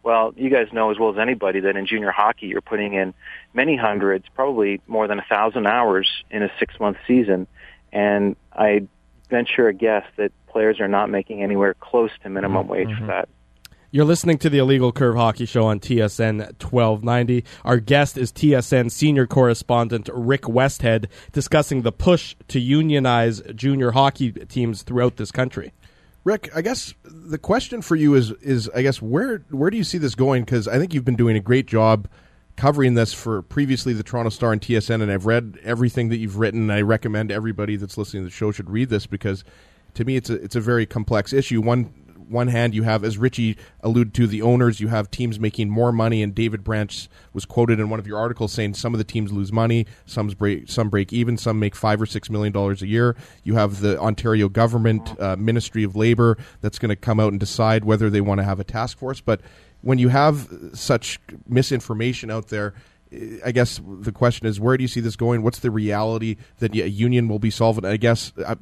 Well, you guys know as well as anybody that in junior hockey you're putting in many hundreds, probably more than 1,000 hours in a 6-month season. And I venture a guess that players are not making anywhere close to minimum wage for that. You're listening to the Illegal Curve Hockey Show on TSN 1290. Our guest is TSN senior correspondent Rick Westhead, discussing the push to unionize junior hockey teams throughout this country. Rick, I guess the question for you is I guess where do you see this going? Because I think you've been doing a great job covering this for previously the Toronto Star and TSN, and I've read everything that you've written. And I recommend everybody that's listening to the show should read this, because to me it's a very complex issue. One hand, you have, as Richie alluded to, the owners. You have teams making more money, and David Branch was quoted in one of your articles saying some of the teams lose money, some break even, some make $5 or $6 million a year. You have the Ontario government, Ministry of Labour, that's going to come out and decide whether they want to have a task force. But when you have such misinformation out there, I guess the question is, where do you see this going? What's the reality that a union will be solved? I guess a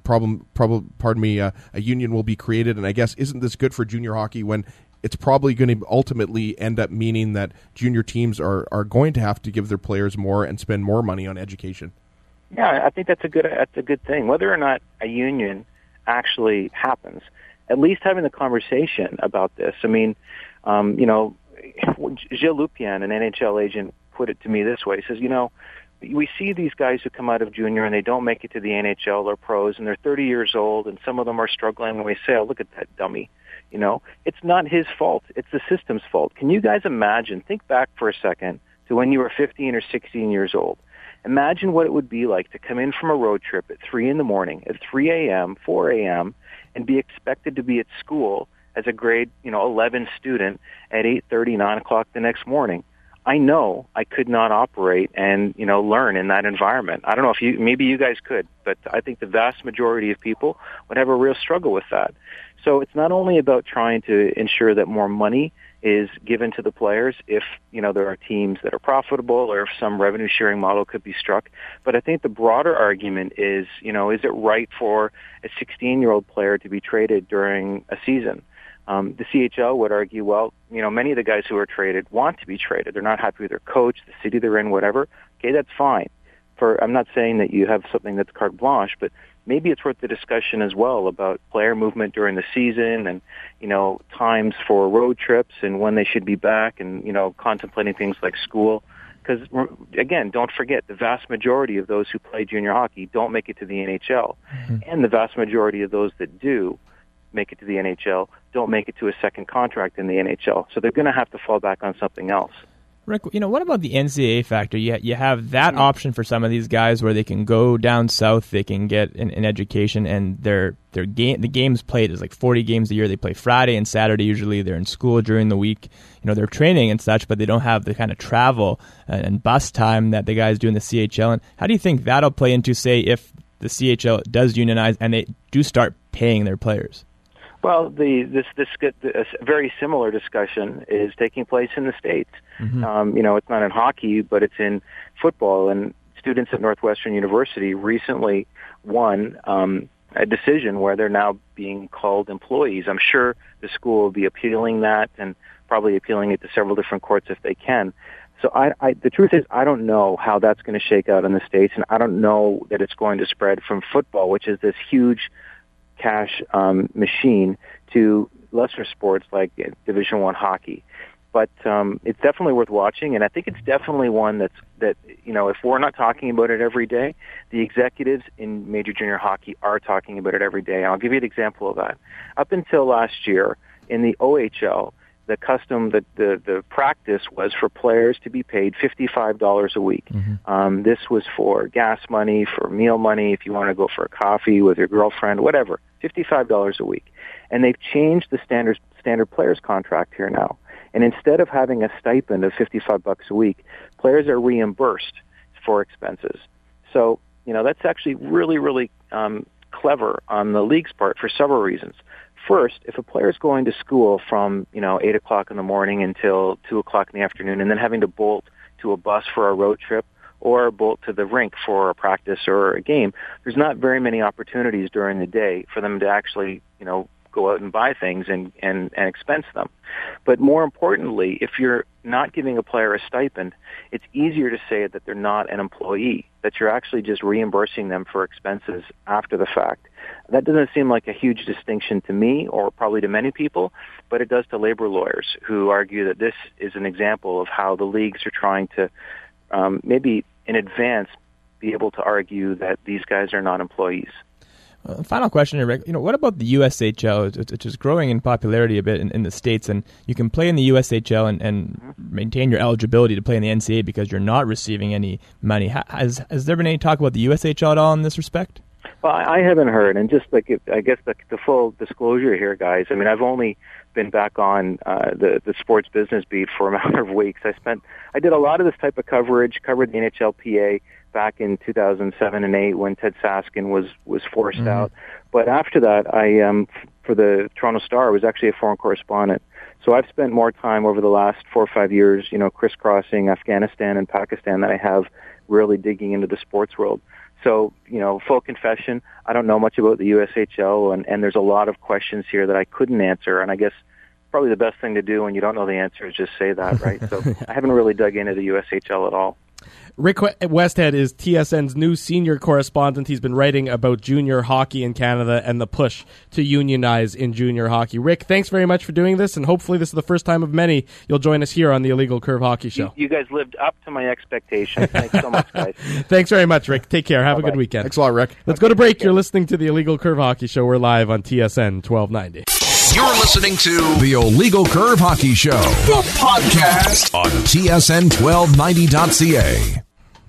union will be created, and I guess isn't this good for junior hockey when it's probably going to ultimately end up meaning that junior teams are going to have to give their players more and spend more money on education? Yeah, I think that's a good thing. Whether or not a union actually happens, at least having the conversation about this. I mean, Gilles Lupien, an NHL agent, put it to me this way. He says, we see these guys who come out of junior and they don't make it to the NHL or pros, and they're 30 years old, and some of them are struggling, and we say, oh, look at that dummy. It's not his fault. It's the system's fault. Can you guys imagine, think back for a second to when you were 15 or 16 years old. Imagine what it would be like to come in from a road trip at 3 in the morning, at 3 a.m., 4 a.m., and be expected to be at school as a grade 11 student at 8:30, 9 o'clock the next morning. I know I could not operate and, learn in that environment. I don't know if maybe you guys could, but I think the vast majority of people would have a real struggle with that. So it's not only about trying to ensure that more money is given to the players if, there are teams that are profitable or if some revenue sharing model could be struck. But I think the broader argument is, is it right for a 16-year-old player to be traded during a season? The CHL would argue, well, many of the guys who are traded want to be traded. They're not happy with their coach, the city they're in, whatever. Okay, that's fine. I'm not saying that you have something that's carte blanche, but maybe it's worth the discussion as well about player movement during the season and, times for road trips and when they should be back and, contemplating things like school. Because, again, don't forget, the vast majority of those who play junior hockey don't make it to the NHL. Mm-hmm. And the vast majority of those that do make it to the NHL don't make it to a second contract in the NHL. So they're going to have to fall back on something else. Rick, what about the NCAA factor? You have that option for some of these guys where they can go down south, they can get an education, and the games played is like 40 games a year. They play Friday and Saturday usually. They're in school during the week. They're training and such, but they don't have the kind of travel and bus time that the guys do in the CHL. And how do you think that'll play into, say, if the CHL does unionize and they do start paying their players? Well, this very similar discussion is taking place in the States. Mm-hmm. It's not in hockey, but it's in football. And students at Northwestern University recently won a decision where they're now being called employees. I'm sure the school will be appealing that and probably appealing it to several different courts if they can. So the truth is, I don't know how that's going to shake out in the States, and I don't know that it's going to spread from football, which is this huge cash machine, to lesser sports like Division I hockey. But it's definitely worth watching, and I think it's definitely one that if we're not talking about it every day, the executives in major junior hockey are talking about it every day. And I'll give you an example of that. Up until last year, in the OHL, the custom, the practice was for players to be paid $55 a week. Mm-hmm. This was for gas money, for meal money, if you want to go for a coffee with your girlfriend, whatever, $55 a week. And they've changed the standard players contract here now. And instead of having a stipend of $55 a week, players are reimbursed for expenses. So, that's actually really, really clever on the league's part for several reasons. First, if a player is going to school from, 8 o'clock in the morning until 2 o'clock in the afternoon and then having to bolt to a bus for a road trip or bolt to the rink for a practice or a game, there's not very many opportunities during the day for them to actually, go go out and buy things and expense them. But more importantly, if you're not giving a player a stipend, it's easier to say that they're not an employee, that you're actually just reimbursing them for expenses after the fact. That doesn't seem like a huge distinction to me, or probably to many people, but it does to labor lawyers who argue that this is an example of how the leagues are trying to maybe in advance be able to argue that these guys are not employees. Final question here, Rick. What about the USHL? It's just growing in popularity a bit in the States, and you can play in the USHL and maintain your eligibility to play in the NCAA because you're not receiving any money. Has there been any talk about the USHL at all in this respect? Well, I haven't heard, and just like I guess the full disclosure here, guys. I mean, I've only been back on the sports business beat for a matter of weeks. I did a lot of this type of coverage, covered the NHLPA back in 2007 and 8 when Ted Saskin was forced out. But after that, I for the Toronto Star, I was actually a foreign correspondent. So I've spent more time over the last 4 or 5 years, crisscrossing Afghanistan and Pakistan than I have really digging into the sports world. So, full confession, I don't know much about the USHL, and there's a lot of questions here that I couldn't answer, and I guess probably the best thing to do when you don't know the answer is just say that, right? So I haven't really dug into the USHL at all. Rick Westhead is TSN's new senior correspondent. He's been writing about junior hockey in Canada and the push to unionize in junior hockey. Rick, thanks very much for doing this, and hopefully this is the first time of many you'll join us here on the Illegal Curve Hockey Show. You guys lived up to my expectations. Thanks so much, guys. Thanks very much, Rick. Take care. Have Bye-bye. a good weekend. Thanks a lot, Rick. Let's go to break. You're listening to the Illegal Curve Hockey Show. We're live on TSN 1290. You're listening to the Illegal Curve Hockey Show, the podcast on TSN1290.ca.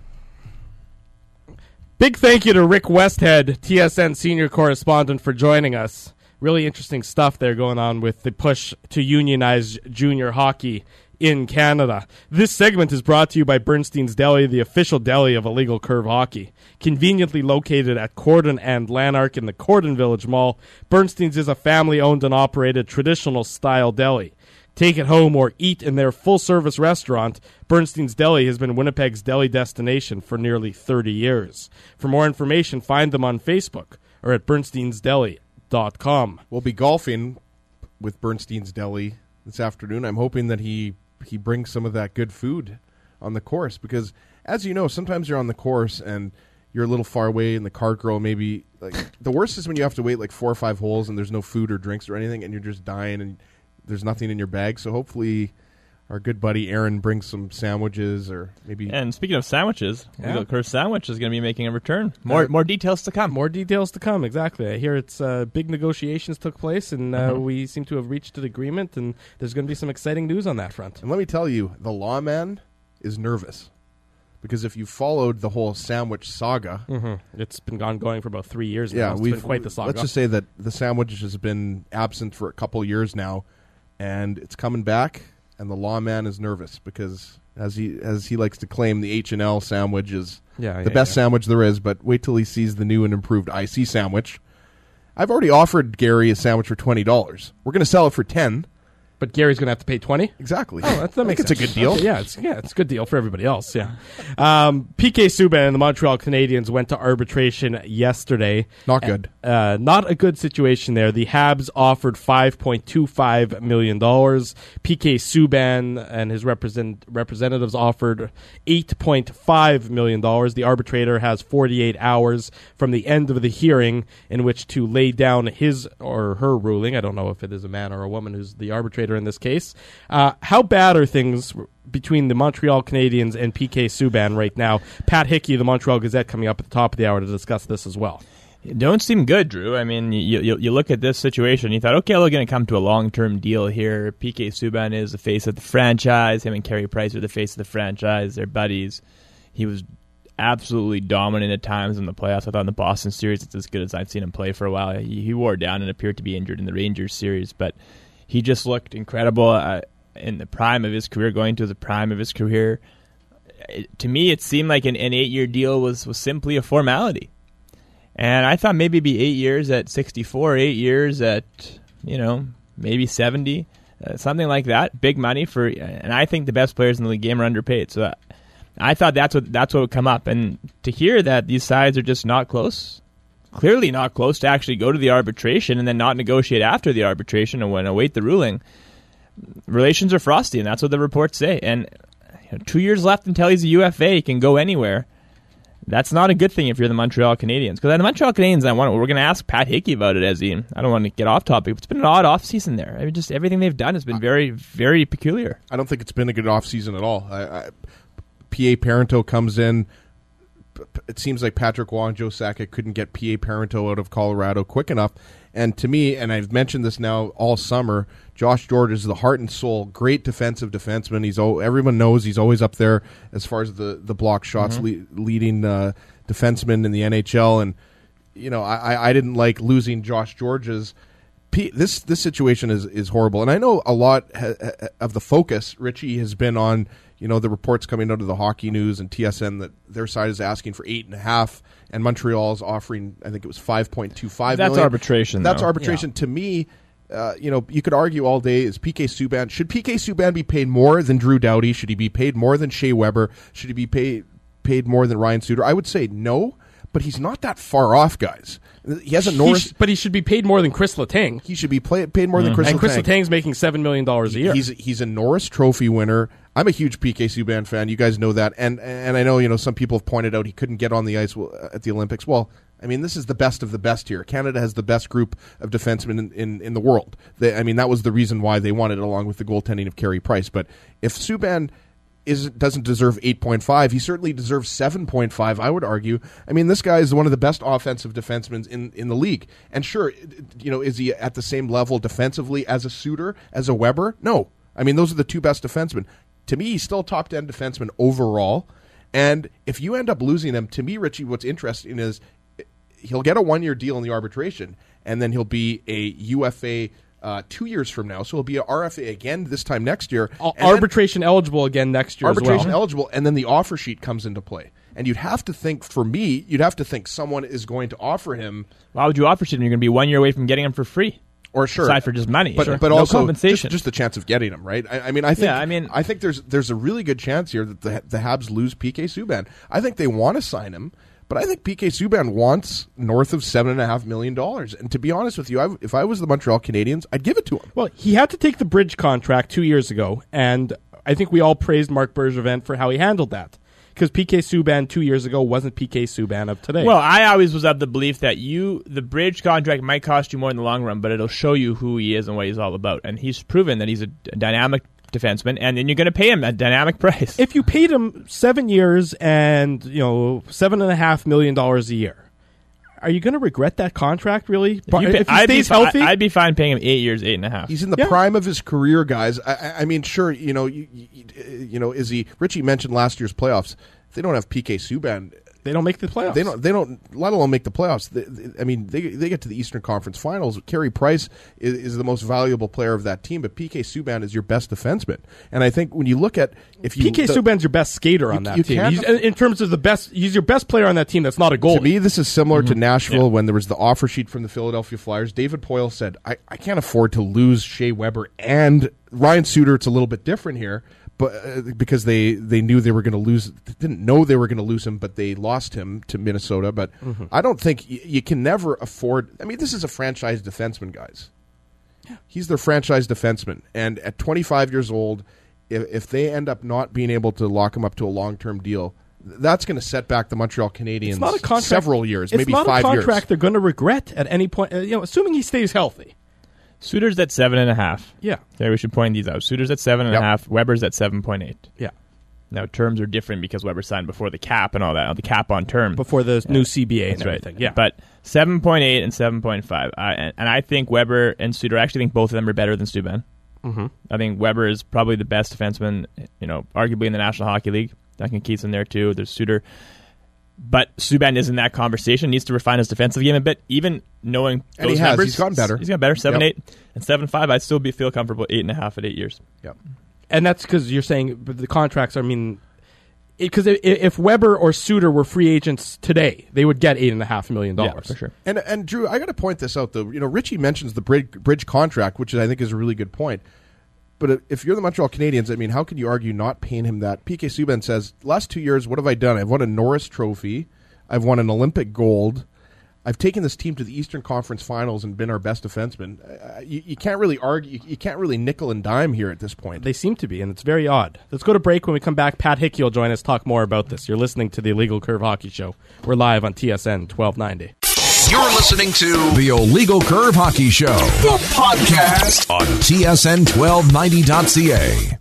Big thank you to Rick Westhead, TSN senior correspondent, for joining us. Really interesting stuff there going on with the push to unionize junior hockey in Canada. This segment is brought to you by Bernstein's Deli, the official deli of Illegal Curve Hockey. Conveniently located at Cordon and Lanark in the Cordon Village Mall, Bernstein's is a family-owned and operated traditional-style deli. Take it home or eat in their full-service restaurant, Bernstein's Deli has been Winnipeg's deli destination for nearly 30 years. For more information, find them on Facebook or at bernsteinsdeli.com. We'll be golfing with Bernstein's Deli this afternoon. I'm hoping that he brings some of that good food on the course because, as you know, sometimes you're on the course and you're a little far away and the cart girl maybe... the worst is when you have to wait 4 or 5 holes and there's no food or drinks or anything and you're just dying and there's nothing in your bag. So hopefully our good buddy Aaron brings some sandwiches or maybe... And speaking of sandwiches, Illegal Curve Sandwich is going to be making a return. More details to come. More details to come, exactly. I hear it's big negotiations took place, and we seem to have reached an agreement, and there's going to be some exciting news on that front. And let me tell you, the lawman is nervous. Because if you followed the whole sandwich saga... It's been ongoing for about 3 years now. Yeah, It's been quite the saga. Let's just say that the sandwich has been absent for a couple years now, and it's coming back, and the lawman is nervous because, as he likes to claim, the H&L sandwich is the best sandwich there is, but wait till he sees the new and improved IC sandwich. I've already offered Gary a sandwich for $20. We're going to sell it for $10. But Gary's going to have to pay $20? Exactly. Oh, that makes sense. It's a good deal. Okay, it's a good deal for everybody else, yeah. PK Subban and the Montreal Canadiens went to arbitration yesterday. Not good. Not a good situation there. The Habs offered $5.25 million. PK Subban and his representatives offered $8.5 million. The arbitrator has 48 hours from the end of the hearing in which to lay down his or her ruling. I don't know if it is a man or a woman who's the arbitrator in this case. How bad are things between the Montreal Canadiens and PK Subban right now? Pat Hickey, the Montreal Gazette, coming up at the top of the hour to discuss this as well. It don't seem good, Drew. I mean, you look at this situation, you thought, okay, we're going to come to a long-term deal here. PK Subban is the face of the franchise. Him and Carey Price are the face of the franchise. They're buddies. He was absolutely dominant at times in the playoffs. I thought in the Boston series, it's as good as I've seen him play for a while. He wore down and appeared to be injured in the Rangers series, but he just looked incredible in the prime of his career, going to the prime of his career. To me, it seemed like an 8-year deal was simply a formality. And I thought maybe it'd be 8 years at 64, 8 years at, maybe 70, something like that. Big money and I think the best players in the game are underpaid. So I thought that's what would come up. And to hear that these sides are just not close, clearly not close to actually go to the arbitration and then not negotiate after the arbitration and await the ruling. Relations are frosty, and that's what the reports say. And 2 years left until he's a UFA. He can go anywhere. That's not a good thing if you're the Montreal Canadiens. Because the Montreal Canadiens, we're going to ask Pat Hickey about it, I don't want to get off topic, but it's been an odd offseason there. I mean, just everything they've done has been very, very peculiar. I don't think it's been a good offseason at all. P.A. Parento comes in. It seems like Patrick Waugh and Joe Sakic couldn't get P.A. Parento out of Colorado quick enough. And to me, and I've mentioned this now all summer, Josh George is the heart and soul, great defensive defenseman. Everyone knows he's always up there as far as the block shots leading defenseman in the NHL. And I didn't like losing Josh George's. This situation is horrible, and I know a lot of the focus, Richie, has been on the reports coming out of the Hockey News and TSN that their side is asking for 8.5, and Montreal is offering, I think it was 5.25 That's million. arbitration. That's though. arbitration. To me, you could argue all day, is PK Subban, should PK Subban be paid more than Drew Doughty? Should he be paid more than Shea Weber? Should he be paid more than Ryan Suter? I would say no, but he's not that far off, guys. He has a Norris, but he should be paid more than Chris Letang. He should be paid more than Chris Letang. And Chris Letang's making $7 million a year. He's a Norris Trophy winner. I'm a huge PK Subban fan. You guys know that, and I know some people have pointed out he couldn't get on the ice at the Olympics. Well, I mean, this is the best of the best here. Canada has the best group of defensemen in the world. That was the reason why they wanted it, along with the goaltending of Carey Price. But if Subban doesn't deserve 8.5, he certainly deserves 7.5, I would argue. I mean, this guy is one of the best offensive defensemen in the league. And sure, is he at the same level defensively as a Suter, as a Weber? No. I mean, those are the two best defensemen. To me, he's still a top 10 defenseman overall. And if you end up losing him, to me, Richie, what's interesting is he'll get a 1-year deal in the arbitration, and then he'll be a UFA 2 years from now. So he'll be a RFA again this time next year. Arbitration eligible again next year arbitration as well. eligible, and then the offer sheet comes into play. And you'd have to think, for me, someone is going to offer him. Why would you offer sheet him? You're going to be 1 year away from getting him for free. Or sure, aside for just money, but no also compensation. Just the chance of getting him, right? I think there's a really good chance here that the Habs lose PK Subban. I think they want to sign him, but I think PK Subban wants north of $7.5 million. And to be honest with you, if I was the Montreal Canadiens, I'd give it to him. Well, he had to take the bridge contract 2 years ago, and I think we all praised Marc Bergevin for how he handled that. Because PK Subban 2 years ago wasn't PK Subban of today. Well, I always was of the belief that the bridge contract might cost you more in the long run, but it'll show you who he is and what he's all about. And he's proven that he's a dynamic defenseman, and then you're going to pay him a dynamic price. If you paid him 7 years and $7.5 million a year, are you going to regret that contract, really? If he stays healthy? I'd be fine paying him 8 years, 8.5. He's in the prime of his career, guys. I mean, sure, is he? Richie mentioned last year's playoffs. If they don't have PK Subban, they don't make the playoffs. They don't. Let alone make the playoffs. They get to the Eastern Conference Finals. Carey Price is the most valuable player of that team, but PK Subban is your best defenseman. And I think when you look at PK Subban's your best skater on that team. In terms of the best, he's your best player on that team. That's not a goalie. To me, this is similar to Nashville when there was the offer sheet from the Philadelphia Flyers. David Poile said, "I can't afford to lose Shea Weber and Ryan Suter." It's a little bit different here. But because they knew they were going to lose, didn't know they were going to lose him, but they lost him to Minnesota. But I don't think you can never afford. I mean, this is a franchise defenseman, guys. Yeah. He's their franchise defenseman, and at 25 years old, if they end up not being able to lock him up to a long-term deal, that's going to set back the Montreal Canadiens several years, maybe 5 years. It's not a contract they're going to regret at any point. assuming he stays healthy. Suter's at 7.5. Yeah. Okay, we should point these out. Suter's at 7.5. Yep. Weber's at 7.8. Yeah. Now, terms are different because Weber signed before the cap and all that. The cap on term. Before the new CBA and everything. Right. Yeah. But 7.8 and 7.5. And I think Weber and Suter, I actually think both of them are better than Subban. Mm-hmm. I think Weber is probably the best defenseman, arguably in the National Hockey League. Duncan Keith's in there too. There's Suter. But Subban is in that conversation. Needs to refine his defensive game a bit. Even knowing those numbers, he's gotten better. He's gotten better. 7.8 and 7.5. I'd still feel comfortable 8.5 at 8 years. Yep. And that's because you're saying the contracts. Because if Weber or Suter were free agents today, they would get $8.5 million. Yeah, for sure. And Drew, I got to point this out though. Richie mentions the bridge contract, which I think is a really good point. But if you're the Montreal Canadiens, how can you argue not paying him that? PK Subban says, last 2 years, what have I done? I've won a Norris Trophy. I've won an Olympic gold. I've taken this team to the Eastern Conference Finals and been our best defenseman. You can't really argue. You can't really nickel and dime here at this point. They seem to be, and it's very odd. Let's go to break. When we come back, Pat Hickey will join us, talk more about this. You're listening to the Illegal Curve Hockey Show. We're live on TSN 1290. You're listening to the Illegal Curve Hockey Show, the podcast on TSN1290.ca.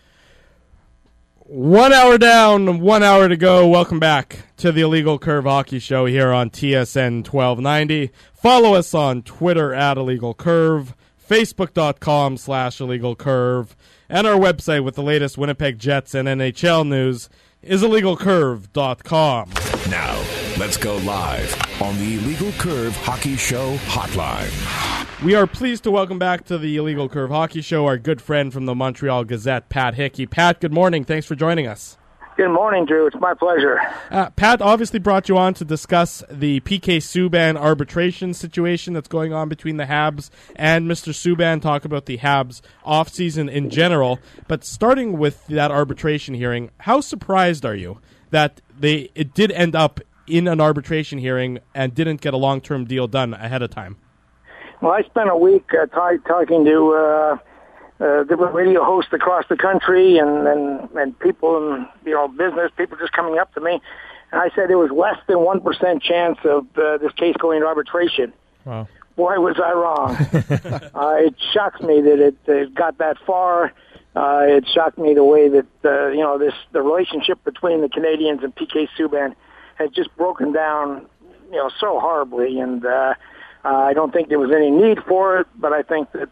1 hour down, 1 hour to go. Welcome back to the Illegal Curve Hockey Show here on TSN 1290. Follow us on Twitter at Illegal Curve, Facebook.com/Illegal Curve, and our website with the latest Winnipeg Jets and NHL news is IllegalCurve.com. Now, let's go live on the Illegal Curve Hockey Show hotline. We are pleased to welcome back to the Illegal Curve Hockey Show our good friend from the Montreal Gazette, Pat Hickey. Pat, good morning. Thanks for joining us. Good morning, Drew. It's my pleasure. Pat obviously brought you on to discuss the PK Subban arbitration situation that's going on between the Habs and Mr. Subban, talk about the Habs offseason in general. But starting with that arbitration hearing, how surprised are you that it did end up in an arbitration hearing and didn't get a long-term deal done ahead of time? Well, I spent a week talking to different radio hosts across the country and people in business, people just coming up to me, and I said there was less than 1% chance of this case going to arbitration. Wow. Boy, was I wrong. It shocks me that it got that far. It shocked me the way that the relationship between the Canadians and PK Subban has just broken down so horribly, and I don't think there was any need for it, but I think that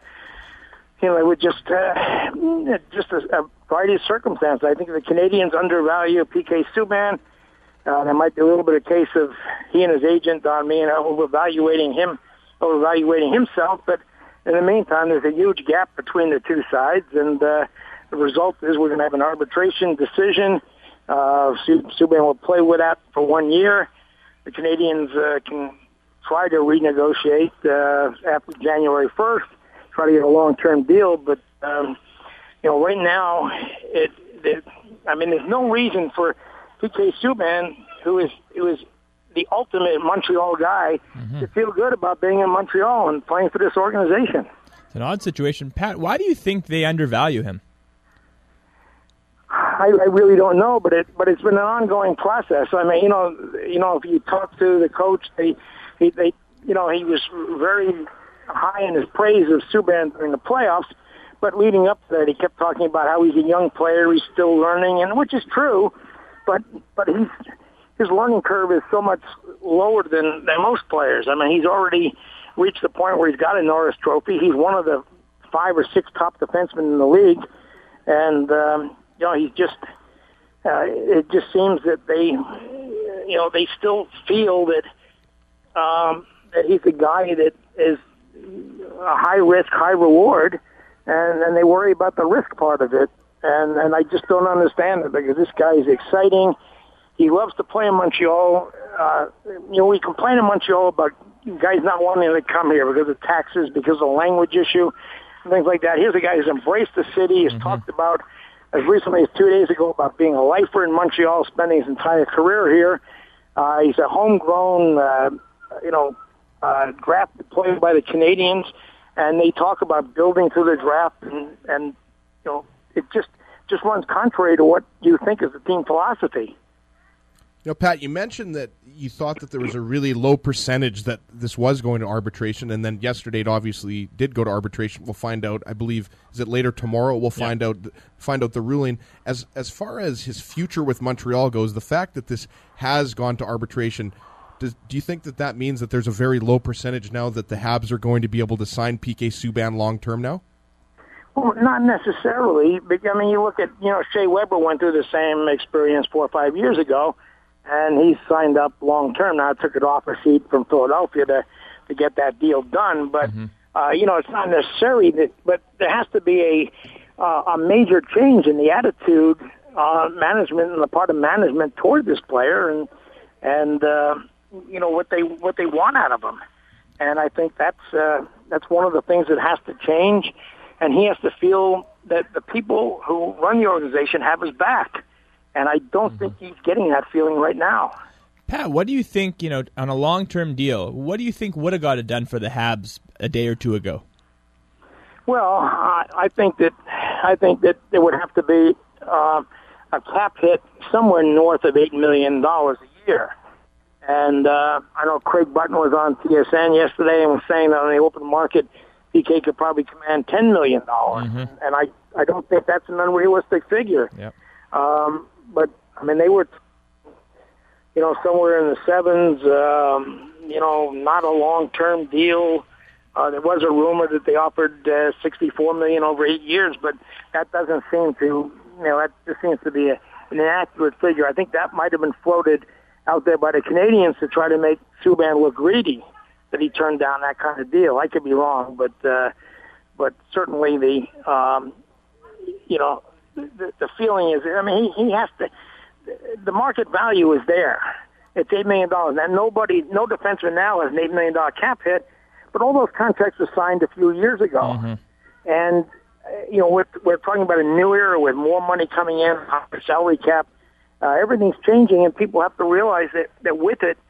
it would just a variety of circumstances. I think the Canadians undervalue PK Subban. There might be a little bit of case of he and his agent Don Meehan overvaluating himself, but in the meantime, there's a huge gap between the two sides, and the result is we're going to have an arbitration decision. Subban will play with that for 1 year. The Canadians can try to renegotiate after January 1st, try to get a long-term deal. But, right now, there's no reason for PK Subban, who is the ultimate Montreal guy, to feel good about being in Montreal and playing for this organization. It's an odd situation. Pat, why do you think they undervalue him? I really don't know, but it's been an ongoing process. I mean, if you talk to the coach, he was very high in his praise of Subban during the playoffs, but leading up to that, he kept talking about how he's a young player, he's still learning, and which is true, but his learning curve is so much lower than most players. I mean, he's already reached the point where he's got a Norris Trophy. He's one of the 5 or 6 top defensemen in the league, and he's just. It just seems that they still feel that that he's a guy that is a high risk, high reward, and they worry about the risk part of it. And I just don't understand it, because this guy is exciting. He loves to play in Montreal. We complain in Montreal about guys not wanting to come here because of taxes, because of the language issue, and things like that. Here's a guy who's embraced the city, has talked about, as recently as 2 days ago, about being a lifer in Montreal, spending his entire career here. He's a homegrown, drafted player by the Canadians, and they talk about building through the draft, and it just runs contrary to what you think is the team philosophy. Pat, you mentioned that you thought that there was a really low percentage that this was going to arbitration, and then yesterday it obviously did go to arbitration. We'll find out, I believe, is it later tomorrow? We'll find out the ruling. As far as his future with Montreal goes, the fact that this has gone to arbitration, do you think that means that there's a very low percentage now that the Habs are going to be able to sign PK Subban long-term now? Well, not necessarily. I mean, you look at, Shea Weber went through the same experience 4 or 5 years ago, and he signed up long-term. Now, it took an offer sheet from Philadelphia to get that deal done. But, it's not necessary, but there has to be a major change in the attitude management and the part of management toward this player and what they want out of him. And I think that's one of the things that has to change. And he has to feel that the people who run the organization have his back. And I don't think he's getting that feeling right now. Pat, what do you think, on a long-term deal, what do you think would have got it done for the Habs a day or two ago? Well, I think that there would have to be a cap hit somewhere north of $8 million a year. And I know Craig Button was on TSN yesterday and was saying that on the open market, PK could probably command $10 million. And I don't think that's an unrealistic figure. Yep. But, I mean, they were, somewhere in the sevens, not a long-term deal. There was a rumor that they offered $64 million over 8 years, but that doesn't seem to, that just seems to be an inaccurate figure. I think that might have been floated out there by the Canadians to try to make Subban look greedy, that he turned down that kind of deal. I could be wrong, but certainly the feeling is, I mean, he has to, the market value is there. It's $8 million. And no defenseman now has an $8 million cap hit, but all those contracts were signed a few years ago. Mm-hmm. And, we're talking about a new era with more money coming in, higher salary cap. Everything's changing, and people have to realize that with it,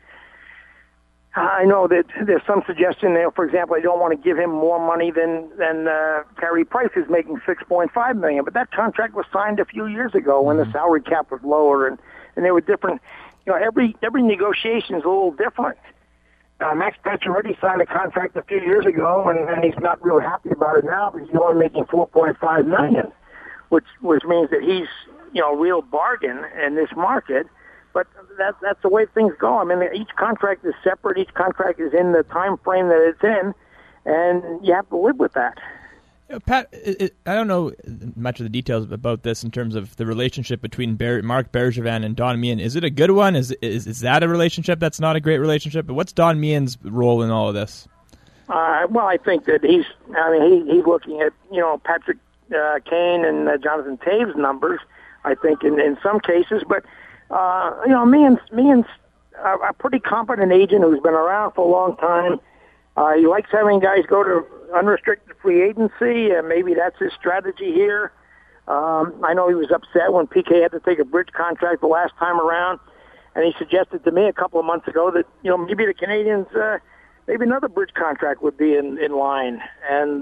I know that there's some suggestion there. For example, they don't want to give him more money than Carey Price is making $6.5 million. But that contract was signed a few years ago when the salary cap was lower, and they were different. Every negotiation is a little different. Max Pacioretty signed a contract a few years ago, and he's not real happy about it now because he's only making $4.5 million, which means that he's a real bargain in this market. But that's the way things go. I mean, each contract is separate. Each contract is in the time frame that it's in, and you have to live with that. Pat, I don't know much of the details about this in terms of the relationship between Marc Bergevin and Don Meehan. Is it a good one? Is that a relationship that's not a great relationship? But what's Don Meehan's role in all of this? Well, I think that he's looking at Patrick Kane and Jonathan Toews numbers. I think in some cases, but Meehan's a pretty competent agent who's been around for a long time. He likes having guys go to unrestricted free agency, and maybe that's his strategy here. I know he was upset when PK had to take a bridge contract the last time around, and he suggested to me a couple of months ago that maybe the Canadians, maybe another bridge contract would be in line. And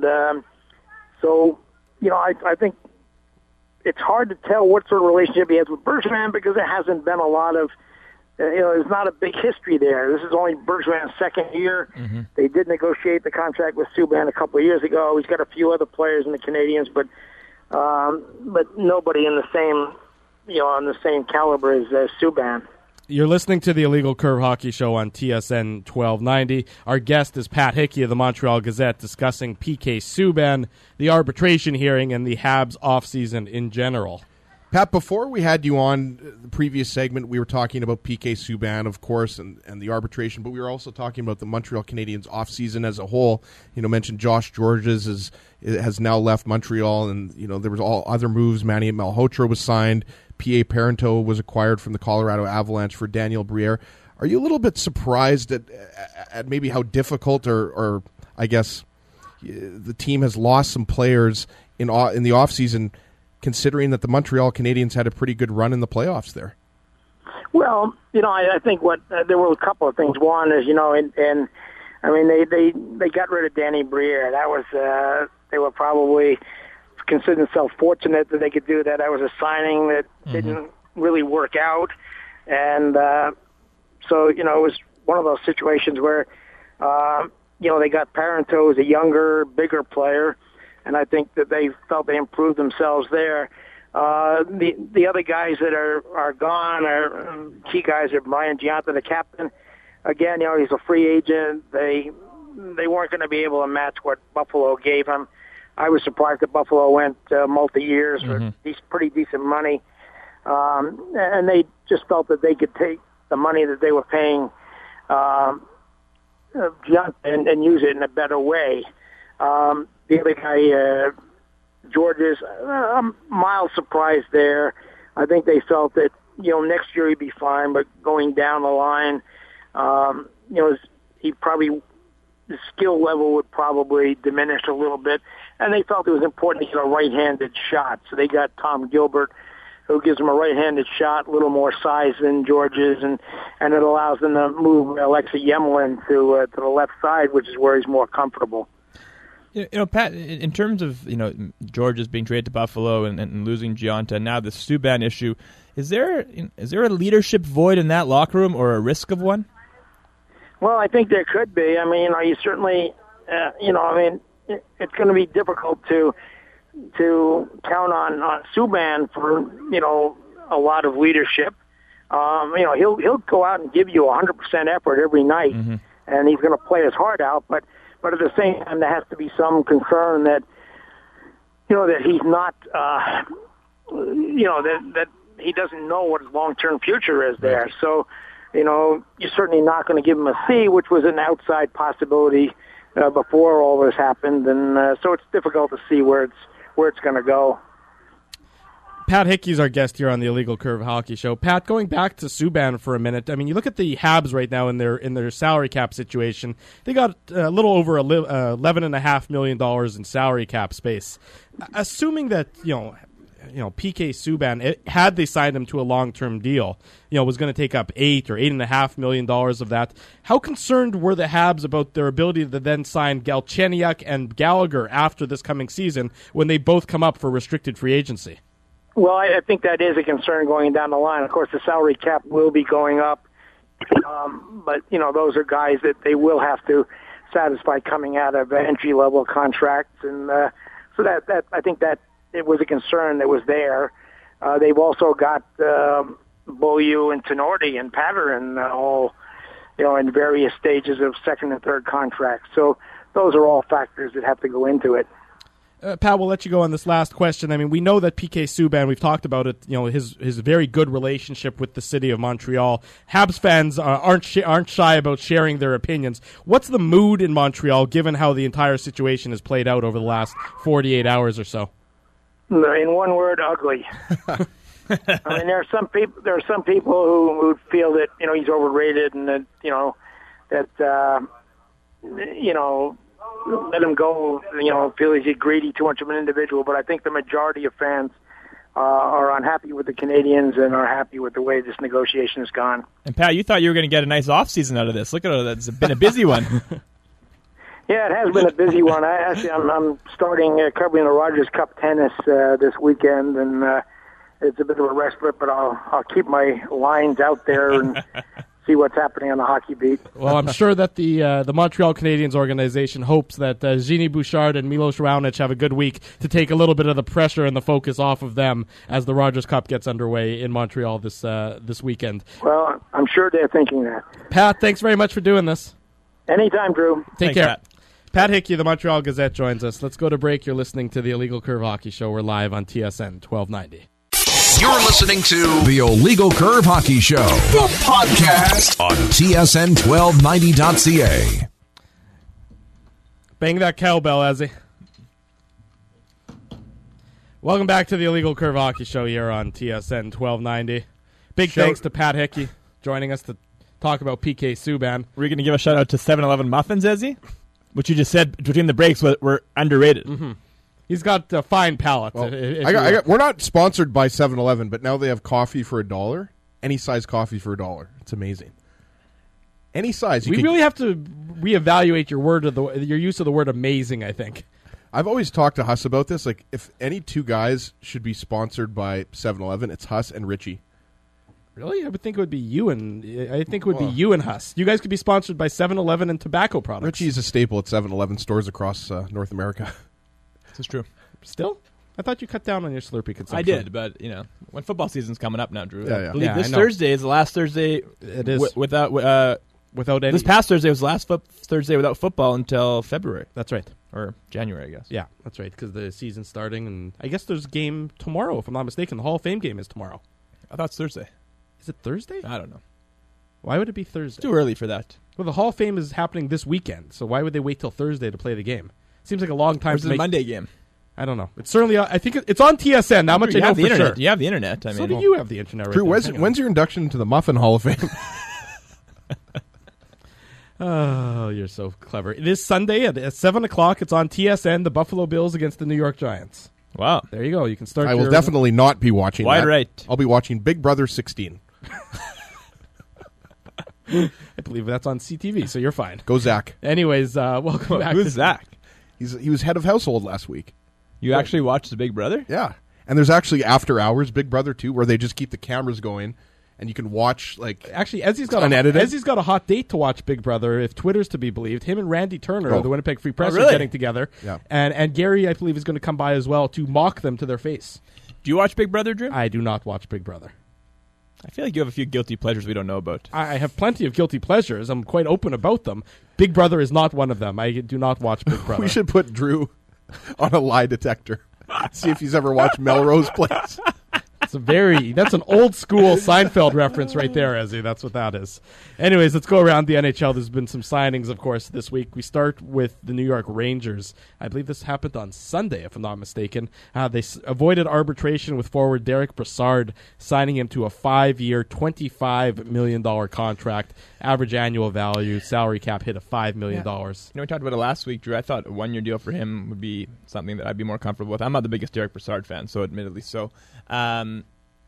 so I think it's hard to tell what sort of relationship he has with Bergevin because there hasn't been a lot of, there's not a big history there. This is only Bergevin's second year. Mm-hmm. They did negotiate the contract with Subban a couple of years ago. He's got a few other players in the Canadians, but nobody in the same, on the same caliber as Subban. You're listening to the Illegal Curve Hockey Show on TSN 1290. Our guest is Pat Hickey of the Montreal Gazette discussing PK Subban, the arbitration hearing, and the Habs offseason in general. Pat, before we had you on the previous segment, we were talking about PK Subban, of course, and the arbitration, but we were also talking about the Montreal Canadiens offseason as a whole. Mentioned Josh Georges has now left Montreal, and there was all other moves. Manny Malhotra was signed. P.A. Parenteau was acquired from the Colorado Avalanche for Daniel Briere. Are you a little bit surprised at maybe how difficult or I guess the team has lost some players in the offseason, considering that the Montreal Canadiens had a pretty good run in the playoffs there? Well, I think there were a couple of things. One is, and I mean, they got rid of Danny Briere. That was they were probably considered themselves fortunate that they could do that. That was a signing that didn't really work out, and so it was one of those situations where they got Parenteau as a younger, bigger player. And I think that they felt they improved themselves there. The other guys that are gone are key guys are Brian Giunta, the captain. Again, he's a free agent. They weren't going to be able to match what Buffalo gave him. I was surprised that Buffalo went multi-years for pretty decent money. And they just felt that they could take the money that they were paying Giunta and use it in a better way. The other guy, Georges, I'm mild surprised there. I think they felt that, next year he'd be fine, but going down the line, he probably, the skill level would probably diminish a little bit. And they felt it was important to get a right-handed shot. So they got Tom Gilbert, who gives them a right-handed shot, a little more size than George's, and it allows them to move Alexei Yemlin to the left side, which is where he's more comfortable. Pat, in terms of George's being traded to Buffalo and losing Gionta, and now the Subban issue, is there a leadership void in that locker room or a risk of one? Well, I think there could be. I mean, you certainly, it's going to be difficult to count on Subban for a lot of leadership. He'll go out and give you 100% effort every night, and he's going to play his heart out. But at the same time, there has to be some concern that that he's not, that he doesn't know what his long-term future is there. So, you're certainly not going to give him a C, which was an outside possibility before all this happened, and so it's difficult to see where it's going to go. Pat Hickey's our guest here on the Illegal Curve Hockey Show. Pat, going back to Subban for a minute, I mean, you look at the Habs right now in their salary cap situation. They got a little over $11.5 million in salary cap space. Assuming that PK Subban, had they signed him to a long-term deal, was going to take up $8 or $8.5 million of that. How concerned were the Habs about their ability to then sign Galchenyuk and Gallagher after this coming season when they both come up for restricted free agency? Well, I think that is a concern going down the line. Of course, the salary cap will be going up, but those are guys that they will have to satisfy coming out of entry-level contracts, and so that I think that it was a concern that was there. They've also got Beaulieu and Tenorti and Patterson all, in various stages of second and third contracts. So those are all factors that have to go into it. Pat, we'll let you go on this last question. I mean, we know that PK Subban, we've talked about it, his very good relationship with the city of Montreal. Habs fans aren't shy about sharing their opinions. What's the mood in Montreal, given how the entire situation has played out over the last 48 hours or so? In one word, ugly. I mean, there are some people who feel that he's overrated and that let him go. Feel he's greedy, too much of an individual. But I think the majority of fans are unhappy with the Canadiens and are happy with the way this negotiation has gone. And Pat, you thought you were going to get a nice off season out of this. Look at it; it's been a busy one. Yeah, it has been a busy one. I'm starting covering the Rogers Cup tennis this weekend, and it's a bit of a respite, but I'll keep my lines out there and see what's happening on the hockey beat. Well, I'm sure that the Montreal Canadiens organization hopes that Genie Bouchard and Milos Raonic have a good week to take a little bit of the pressure and the focus off of them as the Rogers Cup gets underway in Montreal this weekend. Well, I'm sure they're thinking that. Pat, thanks very much for doing this. Anytime, Drew. Take care. Pat Hickey, the Montreal Gazette, joins us. Let's go to break. You're listening to the Illegal Curve Hockey Show. We're live on TSN 1290. You're listening to the Illegal Curve Hockey Show, the podcast on TSN1290.ca. Bang that cowbell, Ezzy. Welcome back to the Illegal Curve Hockey Show here on TSN 1290. Big thanks to Pat Hickey joining us to talk about PK Subban. We're going to give a shout out to 7-Eleven muffins, Ezzy, which you just said between the breaks were underrated. Mm-hmm. He's got a fine palate. Well, we're not sponsored by 7-Eleven, but now they have coffee for $1. Any size coffee for $1. It's amazing. Any size. We really have to reevaluate your use of the word amazing, I think. I've always talked to Huss about this. Like, if any two guys should be sponsored by 7-Eleven, it's Huss and Richie. Really? I would think it would be you and you and Huss. You guys could be sponsored by 7-Eleven and tobacco products. Richie's a staple at 7-Eleven stores across North America. This is true. Still? I thought you cut down on your Slurpee consumption. I did, but when football season's coming up now, Drew. Yeah. I believe this Thursday is the last Thursday. It is without any. This past Thursday was the last Thursday without football until February. That's right, or January, I guess. Yeah, that's right, because the season's starting, and I guess there's a game tomorrow, if I'm not mistaken. The Hall of Fame game is tomorrow. I thought it's Thursday. Is it Thursday? I don't know. Why would it be Thursday? It's too early for that. Well, the Hall of Fame is happening this weekend, so why would they wait till Thursday to play the game? Seems like a long time. Or is it a Monday game? I don't know. It's certainly. I think it's on TSN. How much I know for sure. You have the internet. I mean, so do you have the internet? Drew, when's your induction into the Muffin Hall of Fame? Oh, you're so clever. It is Sunday at 7 o'clock. It's on TSN. The Buffalo Bills against the New York Giants. Wow. There you go. You can start. I will definitely not be watching Wide that. right. I'll be watching Big Brother 16. I believe that's on CTV, so you're fine. Go Zach. Anyways, welcome back. Who's Zach? He was head of household last week. You actually watched The Big Brother? Yeah. And there's actually after hours Big Brother 2 where they just keep the cameras going and you can watch like Actually, Ezzy's got unedited. Ezzy's got a hot date to watch Big Brother, if Twitter's to be believed. Him and Randy Turner of the Winnipeg Free Press really? are getting together. Yeah. And Gary, I believe, is going to come by as well to mock them to their face. Do you watch Big Brother, Drew? I do not watch Big Brother. I feel like you have a few guilty pleasures we don't know about. I have plenty of guilty pleasures. I'm quite open about them. Big Brother is not one of them. I do not watch Big Brother. We should put Drew on a lie detector. See if he's ever watched Melrose Place. That's an old school Seinfeld reference right there, Ezzy. That's what that is. Anyways, let's go around the NHL. There's been some signings, of course, this week. We start with the New York Rangers. I believe this happened on Sunday, if I'm not mistaken. They avoided arbitration with forward Derek Brassard, signing him to a 5-year, $25 million contract. Average annual value, salary cap hit of $5 million. You know, we talked about it last week, Drew. I thought a 1-year deal for him would be something that I'd be more comfortable with. I'm not the biggest Derek Brassard fan, so admittedly so. Say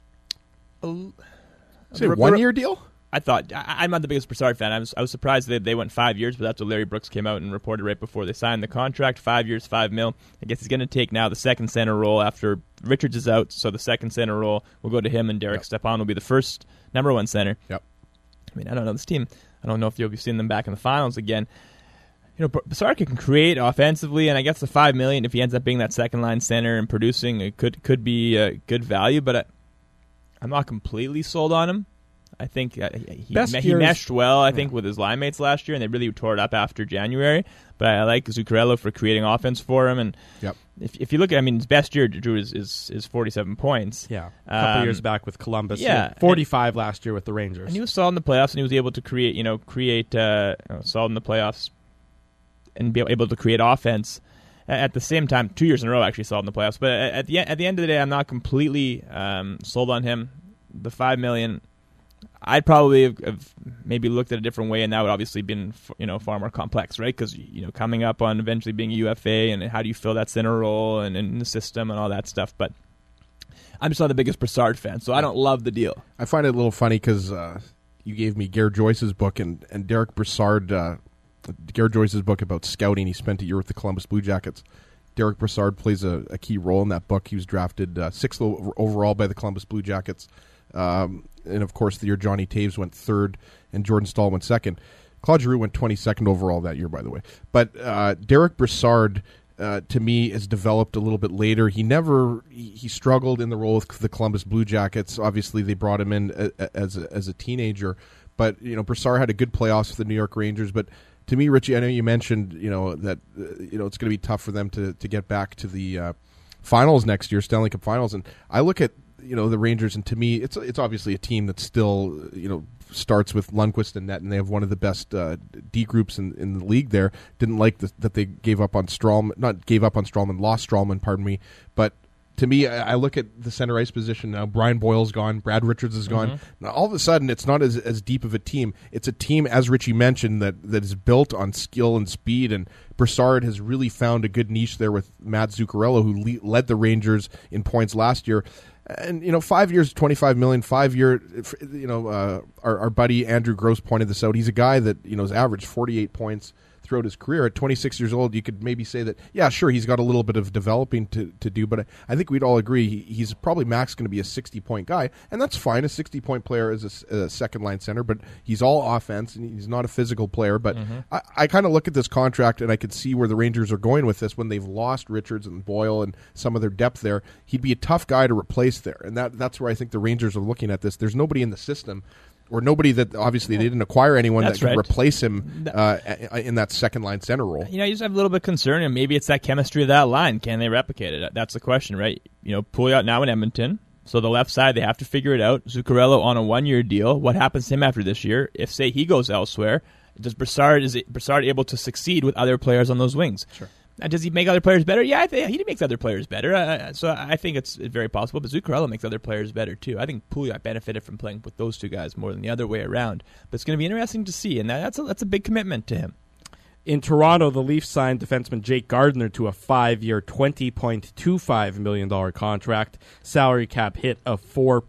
1-year deal? I thought I'm not the biggest Brassard fan. I was surprised that they went 5 years, but that's what Larry Brooks came out and reported right before they signed the contract. 5 years, $5 million. I guess he's going to take now the second center role after Richards is out, so the second center role will go to him, and Derek Stepan will be the first number one center. Yep. I mean, I don't know this team. I don't know if you'll be seeing them back in the finals again. You know, Brassard can create offensively, and I guess the $5 million, if he ends up being that second line center and producing, it could be good value. But I'm not completely sold on him. I think he meshed well, I think, with his line mates last year, and they really tore it up after January. But I like Zuccarello for creating offense for him. And if you look at, I mean, his best year, Drew, is 47 points. Yeah, a couple years back with Columbus. Yeah, 45 last year with the Rangers. And he was solid in the playoffs, and he was able to create solid in the playoffs and be able to create offense. At the same time, 2 years in a row, actually solid in the playoffs. But at the end of the day, I'm not completely sold on him. The $5 million, I'd probably have maybe looked at a different way, and that would obviously been far more complex, right? Because coming up on eventually being a UFA, and how do you fill that center role and in the system and all that stuff. But I'm just not the biggest Brassard fan, so I don't love the deal. I find it a little funny because you gave me Gare Joyce's book and Derek Brassard, Gare Joyce's book about scouting. He spent a year with the Columbus Blue Jackets. Derek Brassard plays a key role in that book. He was drafted 6th overall by the Columbus Blue Jackets. And, of course, the year Johnny Taves went 3rd and Jordan Staal went 2nd. Claude Giroux went 22nd overall that year, by the way. But Derek Brassard, to me, has developed a little bit later. He struggled in the role with the Columbus Blue Jackets. Obviously, they brought him in as a teenager. But, Brassard had a good playoffs with the New York Rangers. But to me, Richie, I know you mentioned, that it's going to be tough for them to get back to the finals next year, Stanley Cup Finals. And I look at the Rangers, and to me, it's obviously a team that still starts with Lundqvist and net, and they have one of the best D groups in the league. There, didn't like that they gave up on Stralman, not gave up on Stralman, lost Stralman, pardon me. But to me, I look at the center ice position now. Brian Boyle's gone, Brad Richards is gone. Mm-hmm. Now all of a sudden, it's not as deep of a team. It's a team, as Richie mentioned, that is built on skill and speed. And Brassard has really found a good niche there with Matt Zuccarello, who led the Rangers in points last year. And 5 years, $25 million. 5 year. Our buddy Andrew Gross pointed this out. He's a guy that has averaged 48 points throughout his career. At 26 years old, you could maybe say that, yeah, sure, he's got a little bit of developing to do, but I think we'd all agree he's probably max going to be a 60-point guy, and that's fine. A 60-point player is a second-line center, but he's all offense, and he's not a physical player. But I kind of look at this contract, and I could see where the Rangers are going with this when they've lost Richards and Boyle and some of their depth there. He'd be a tough guy to replace there, and that's where I think the Rangers are looking at this. There's nobody in the system, or nobody that obviously they didn't acquire anyone that could replace him in that second line center role. You just have a little bit of concern, and maybe it's that chemistry of that line. Can they replicate it? That's the question, right? Pouliot now in Edmonton, so the left side they have to figure it out. Zuccarello on a 1-year deal. What happens to him after this year? If say he goes elsewhere, is Brassard able to succeed with other players on those wings? Sure. Does he make other players better? Yeah, he makes other players better. So I think it's very possible. But Zuccarello makes other players better, too. I think Pouliot benefited from playing with those two guys more than the other way around. But it's going to be interesting to see, and that's a big commitment to him. In Toronto, the Leafs signed defenseman Jake Gardiner to a 5-year, $20.25 million contract. Salary cap hit of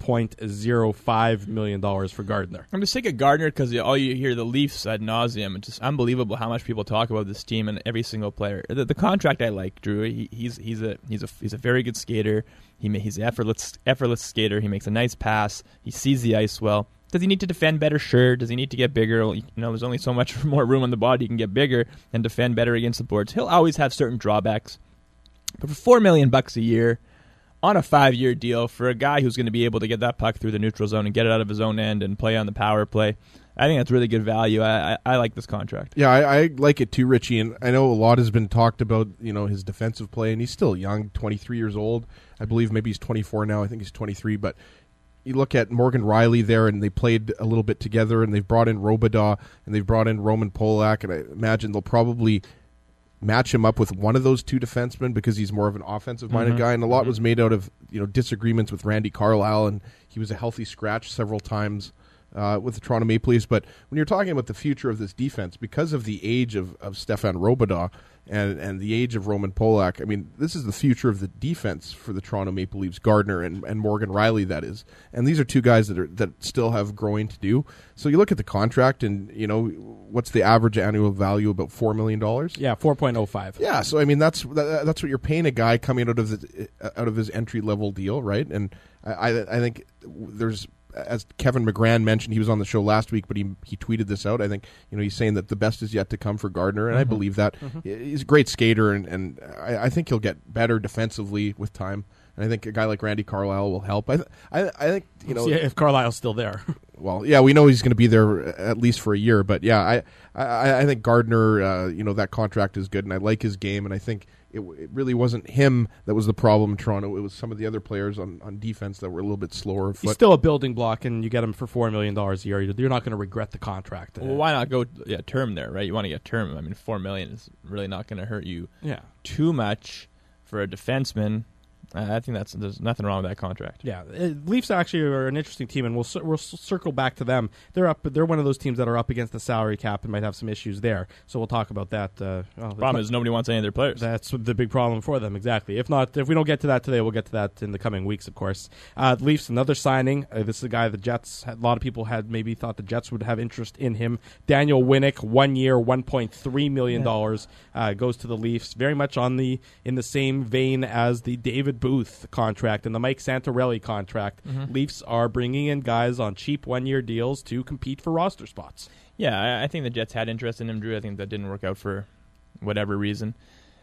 $4.05 million for Gardiner. I'm just sick of Gardiner because all you hear the Leafs ad nauseum. It's just unbelievable how much people talk about this team and every single player. The contract I like, Drew. He's a very good skater. He's an effortless skater. He makes a nice pass. He sees the ice well. Does he need to defend better? Sure. Does he need to get bigger? There's only so much more room on the body. He can get bigger and defend better against the boards. He'll always have certain drawbacks. But for $4 million a year on a 5-year deal for a guy who's going to be able to get that puck through the neutral zone and get it out of his own end and play on the power play, I think that's really good value. I like this contract. Yeah, I like it too, Richie. And I know a lot has been talked about, his defensive play, and he's still young, 23 years old. I believe maybe he's 24 now. I think he's 23, but you look at Morgan Rielly there, and they played a little bit together, and they've brought in Robidas, and they've brought in Roman Polak, and I imagine they'll probably match him up with one of those two defensemen because he's more of an offensive-minded guy, and a lot was made out of disagreements with Randy Carlyle, and he was a healthy scratch several times with the Toronto Maple Leafs. But when you're talking about the future of this defense, because of the age of Stefan Robidas and the age of Roman Polak, I mean, this is the future of the defense for the Toronto Maple Leafs, Gardiner and Morgan Rielly, that is. And these are two guys that still have growing to do. So you look at the contract, and, what's the average annual value? About $4 million? Yeah, 4.05. Yeah, so, I mean, that's what you're paying a guy coming out of his entry-level deal, right? And I think there's, as Kevin McGran mentioned, he was on the show last week, but he tweeted this out. I think he's saying that the best is yet to come for Gardiner, and I believe that. He's a great skater, and I think he'll get better defensively with time. And I think a guy like Randy Carlyle will help. I think if Carlisle's still there. Well, yeah, we know he's going to be there at least for a year, but yeah, I think Gardiner, that contract is good, and I like his game, and I think it really wasn't him that was the problem in Toronto. It was some of the other players on defense that were a little bit slower. He's still a building block, and you get him for $4 million a year. You're not going to regret the contract. Well, why not go term there, right? You want to get term. I mean, $4 million is really not going to hurt you too much for a defenseman. I think there's nothing wrong with that contract. Yeah, Leafs actually are an interesting team, and we'll circle back to them. They're one of those teams that are up against the salary cap and might have some issues there. So we'll talk about that. Problem is nobody wants any of their players. That's the big problem for them. Exactly. If we don't get to that today, we'll get to that in the coming weeks, of course. Leafs, another signing. This is a guy the Jets. A lot of people had maybe thought the Jets would have interest in him. Daniel Winnick, 1 year, $1.3 million goes to the Leafs. Very much in the same vein as the David Booth contract and the Mike Santorelli contract. Leafs are bringing in guys on cheap 1-year deals to compete for roster spots. Yeah, I think the Jets had interest in him, Drew. I think that didn't work out for whatever reason.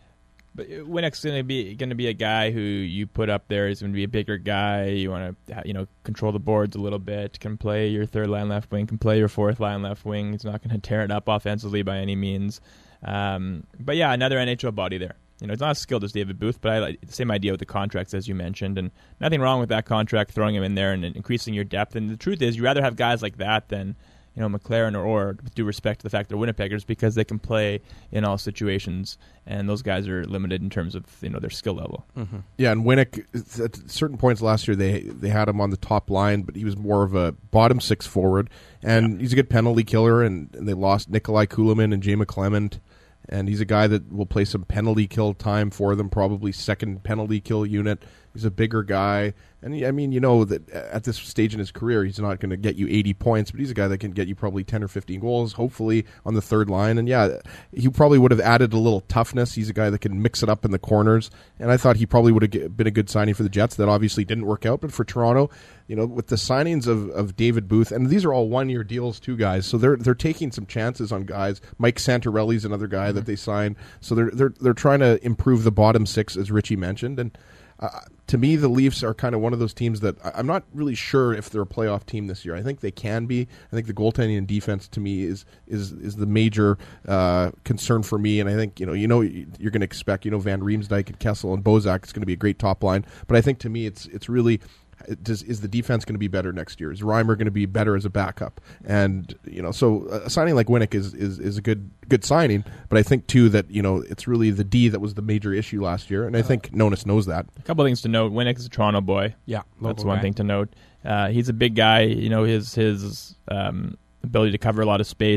But Winnick's going to be a guy who you put up there. He's going to be a bigger guy. You want to control the boards a little bit. Can play your third line left wing. Can play your fourth line left wing. He's not going to tear it up offensively by any means. But yeah, another NHL body there. It's not as skilled as David Booth, but I like the same idea with the contracts as you mentioned, and nothing wrong with that contract, throwing him in there and increasing your depth. And the truth is, you'd rather have guys like that than McLaren or with due respect to the fact they're Winnipeggers, because they can play in all situations, and those guys are limited in terms of their skill level. Yeah, and Winnick, at certain points last year, they had him on the top line, but he was more of a bottom six forward, and he's a good penalty killer, and they lost Nikolai Kulemin and Jay McClement. And he's a guy that will play some penalty kill time for them, probably second penalty kill unit. He's a bigger guy. And, that at this stage in his career, he's not going to get you 80 points, but he's a guy that can get you probably 10 or 15 goals, hopefully, on the third line. And, yeah, he probably would have added a little toughness. He's a guy that can mix it up in the corners. And I thought he probably would have been a good signing for the Jets. That obviously didn't work out. But for Toronto, with the signings of David Booth, and these are all 1-year deals too, guys. So they're taking some chances on guys. Mike Santorelli's another guy that they signed. So they're trying to improve the bottom six, as Richie mentioned. And to me, the Leafs are kind of one of those teams that I'm not really sure if they're a playoff team this year. I think they can be. I think the goaltending and defense, to me, is the major concern for me. And I think you're going to expect Van Riemsdyk and Kessel and Bozak. It's going to be a great top line. But I think to me, it's really. Is the defense going to be better next year? Is Reimer going to be better as a backup? And so a signing like Winnick is a good signing. But I think too that it's really the D that was the major issue last year, and I think Nonis knows that. A couple of things to note: Winnick is a Toronto boy. Yeah, that's one thing to note. He's a big guy. His ability to cover a lot of space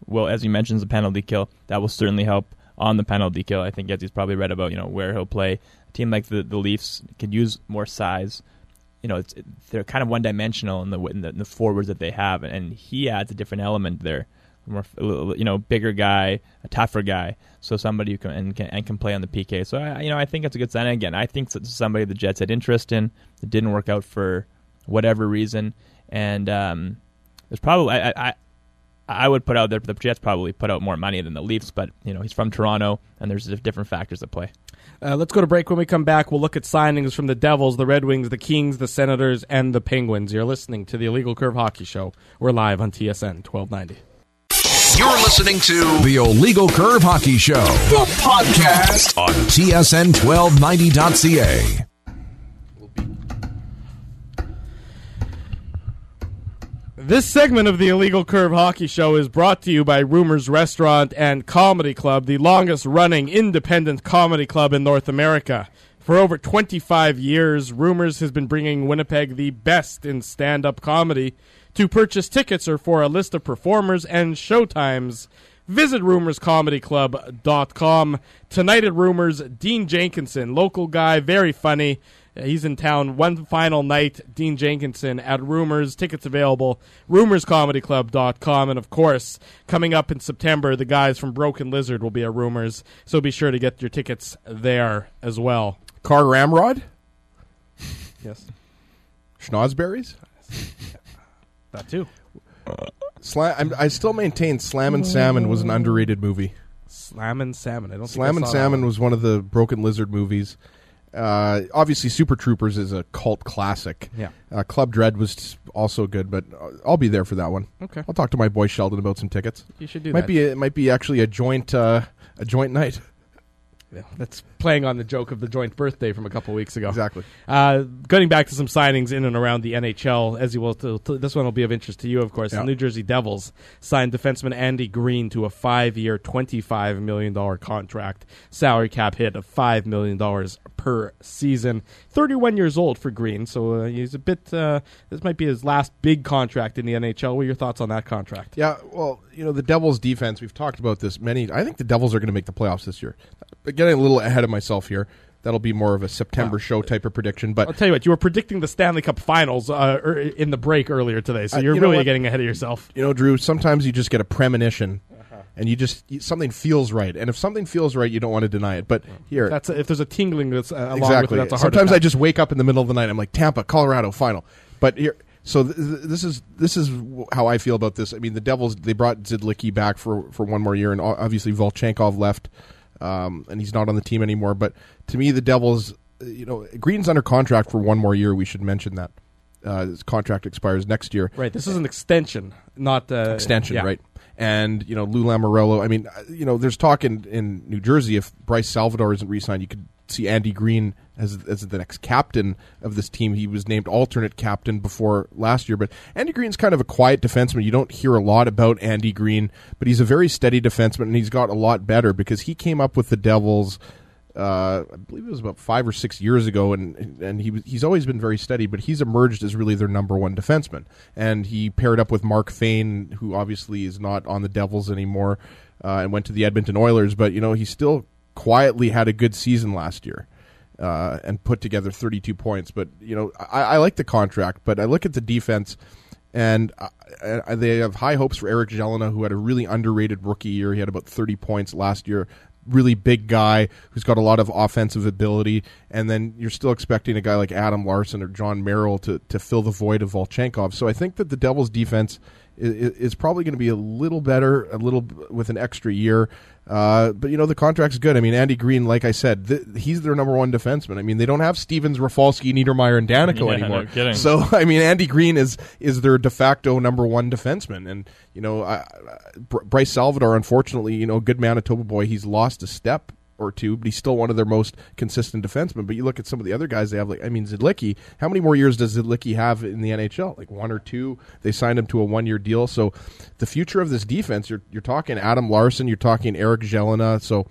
will, as he mentions, the penalty kill. That will certainly help on the penalty kill. I think as he's probably read about, where he'll play. A team like the Leafs could use more size. They're kind of one-dimensional in the forwards that they have, and he adds a different element there. More, bigger guy, a tougher guy, so somebody who can play on the PK. So I think it's a good sign. And again, I think it's somebody the Jets had interest in. It didn't work out for whatever reason, and there's probably I would put out there the Jets probably put out more money than the Leafs, but he's from Toronto, and there's different factors at play. Let's go to break. When we come back, we'll look at signings from the Devils, the Red Wings, the Kings, the Senators, and the Penguins. You're listening to the Illegal Curve Hockey Show. We're live on TSN 1290. You're listening to the Illegal Curve Hockey Show, the podcast on TSN1290.ca. This segment of the Illegal Curve Hockey Show is brought to you by Rumors Restaurant and Comedy Club, the longest-running independent comedy club in North America. For over 25 years, Rumors has been bringing Winnipeg the best in stand-up comedy. To purchase tickets or for a list of performers and showtimes, visit rumorscomedyclub.com. Tonight at Rumors, Dean Jenkinson, local guy, very funny. He's in town one final night. Dean Jenkinson at Rumors. Tickets available, rumorscomedyclub.com. And, of course, coming up in September, the guys from Broken Lizard will be at Rumors, so be sure to get your tickets there as well. Car Ramrod? Yes. Schnozberries? That too. I still maintain Slam and Salmon was an underrated movie. Slam and Salmon. I don't Slam and Salmon was one of the Broken Lizard movies. Obviously, Super Troopers is a cult classic. Yeah. Club Dread was also good, but I'll be there for that one. Okay. I'll talk to my boy Sheldon about some tickets. You should do that. It might be actually a joint night. Yeah, that's playing on the joke of the joint birthday from a couple weeks ago. Exactly. Getting back to some signings in and around the NHL, as you will. This one will be of interest to you, of course. Yeah. The New Jersey Devils signed defenseman Andy Green to a 5-year, $25 million contract, salary cap hit of $5 million per season. 31 years old for Green, so he's a bit. This might be his last big contract in the NHL. What are your thoughts on that contract? Yeah, well, the Devils' defense. We've talked about this I think the Devils are going to make the playoffs this year. But getting a little ahead of myself here. That'll be more of a September show type of prediction. But I'll tell you what, you were predicting the Stanley Cup Finals in the break earlier today, so you're really getting ahead of yourself. Drew, sometimes you just get a premonition, and something feels right. And if something feels right, you don't want to deny it. But here, if there's a tingling that's along exactly. with it, that's a heart Sometimes attack. I just wake up in the middle of the night. I'm like, Tampa, Colorado, final. But here, so this is how I feel about this. I mean, the Devils, they brought Zidlicki back for one more year, and obviously Volchenkov left. And he's not on the team anymore. But to me, the Devils, Green's under contract for one more year. We should mention that. His contract expires next year. Right. This is an extension, not extension, yeah. right? And Lou Lamoriello. I mean, there's talk in New Jersey if Bryce Salvador isn't re-signed, you could see Andy Green as the next captain of this team. He was named alternate captain before last year, but Andy Green's kind of a quiet defenseman. You don't hear a lot about Andy Green, but he's a very steady defenseman, and he's got a lot better because he came up with the Devils. I believe it was about 5 or 6 years ago, and he's always been very steady, but he's emerged as really their number one defenseman. And he paired up with Mark Fane, who obviously is not on the Devils anymore, and went to the Edmonton Oilers, but he still quietly had a good season last year. And put together 32 points. But, I like the contract, but I look at the defense, and they have high hopes for Eric Jelena, who had a really underrated rookie year. He had about 30 points last year. Really big guy who's got a lot of offensive ability. And then you're still expecting a guy like Adam Larson or John Merrill to fill the void of Volchenkov. So I think that the Devils' defense is probably going to be a little better, with an extra year. But the contract's good. I mean, Andy Green, like I said, he's their number one defenseman. I mean, they don't have Stevens, Rafalski, Niedermeyer, and Danico anymore. No kidding. So, I mean, Andy Green is their de facto number one defenseman. And Bryce Salvador, unfortunately, good Manitoba boy, he's lost a step or two, but he's still one of their most consistent defensemen. But you look at some of the other guys they have, Zidlicki. How many more years does Zidlicki have in the NHL? Like 1 or 2. They signed him to a 1-year deal. So the future of this defense, you're talking Adam Larsson, you're talking Eric Jelena. So,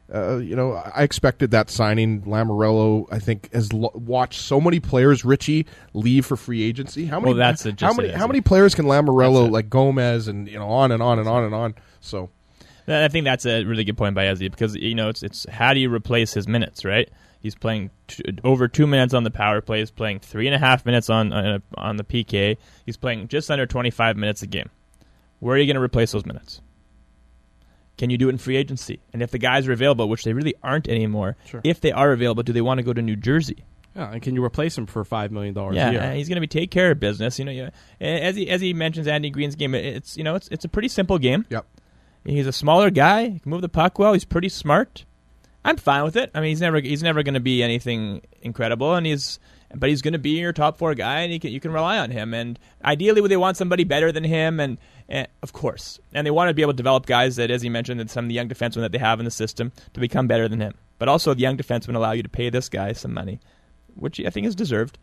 I expected that signing. Lamoriello, I think, has watched so many players, Richie, leave for free agency. How many players can Lamoriello, like Gomez, and on and on and on and on? So I think that's a really good point by Ezzy, because it's how do you replace his minutes, right? He's playing over 2 minutes on the power play. He's playing 3.5 minutes on the PK. He's playing just under 25 minutes a game. Where are you going to replace those minutes? Can you do it in free agency? And if the guys are available, which they really aren't anymore, sure. If they are available, do they want to go to New Jersey? Yeah, and can you replace him for $5 million a year? Yeah, he's going to be take care of business. As he mentions Andy Green's game, it's a pretty simple game. Yep. He's a smaller guy. He can move the puck well. He's pretty smart. I'm fine with it. I mean, he's never going to be anything incredible, but he's going to be your top 4 guy, and you can rely on him. And ideally, they want somebody better than him, and of course, and they want to be able to develop guys that, as he mentioned, that some of the young defensemen that they have in the system to become better than him. But also, the young defensemen allow you to pay this guy some money, which I think is deserved.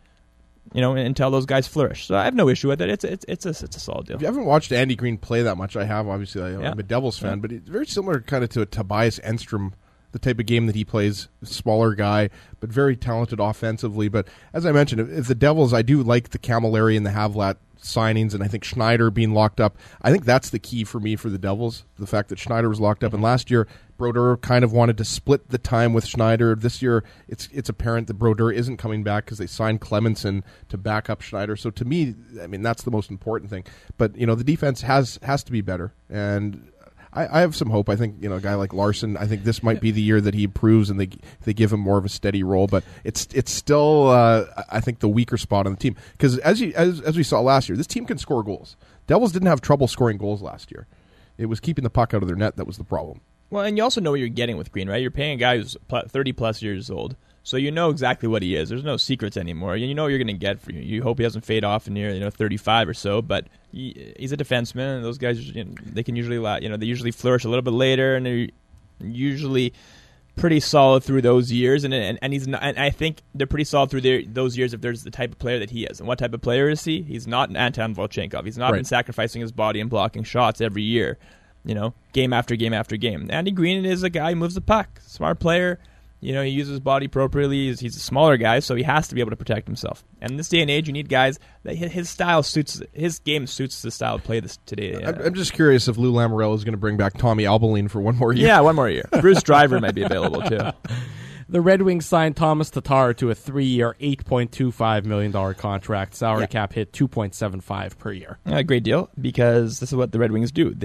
Until those guys flourish. So I have no issue with it. It's a solid deal. If you haven't watched Andy Green play that much, I have. Obviously, I'm a Devils fan, but it's very similar kind of to a Tobias Enstrom, the type of game that he plays. Smaller guy, but very talented offensively. But as I mentioned, if the Devils, I do like the Camilleri and the Havlat signings, and I think Schneider being locked up. I think that's the key for me for the Devils, the fact that Schneider was locked up. And last year, Brodeur kind of wanted to split the time with Schneider. This year, it's apparent that Brodeur isn't coming back because they signed Clemenson to back up Schneider. So to me, I mean, that's the most important thing. But, the defense has to be better. And I have some hope. I think, a guy like Larson, I think this might be the year that he improves and they give him more of a steady role. But it's still, I think, the weaker spot on the team. Because as we saw last year, this team can score goals. Devils didn't have trouble scoring goals last year. It was keeping the puck out of their net that was the problem. Well, and you also know what you're getting with Green, right? You're paying a guy who's 30-plus years old, so you know exactly what he is. There's no secrets anymore. You know what you're going to get for you. You hope he doesn't fade off in near 35 or so, but he's a defenseman, and those guys, they can usually, they usually flourish a little bit later, and they're usually pretty solid through those years. And he's not, and I think they're pretty solid through those years if there's the type of player that he is. And what type of player is he? He's not an Anton Volchenkov. He's not been sacrificing his body and blocking shots every year. Game after game after game. Andy Green is a guy who moves the puck. Smart player. He uses his body appropriately. He's a smaller guy, so he has to be able to protect himself. And in this day and age, you need guys that his game suits the style of play today. I'm just curious if Lou Lamoriello is going to bring back Tommy Alberline for one more year. Yeah, one more year. Bruce Driver might be available, too. The Red Wings signed Thomas Tatar to a 3-year, $8.25 million contract. Salary cap hit $2.75 per year. Great deal, because this is what the Red Wings do.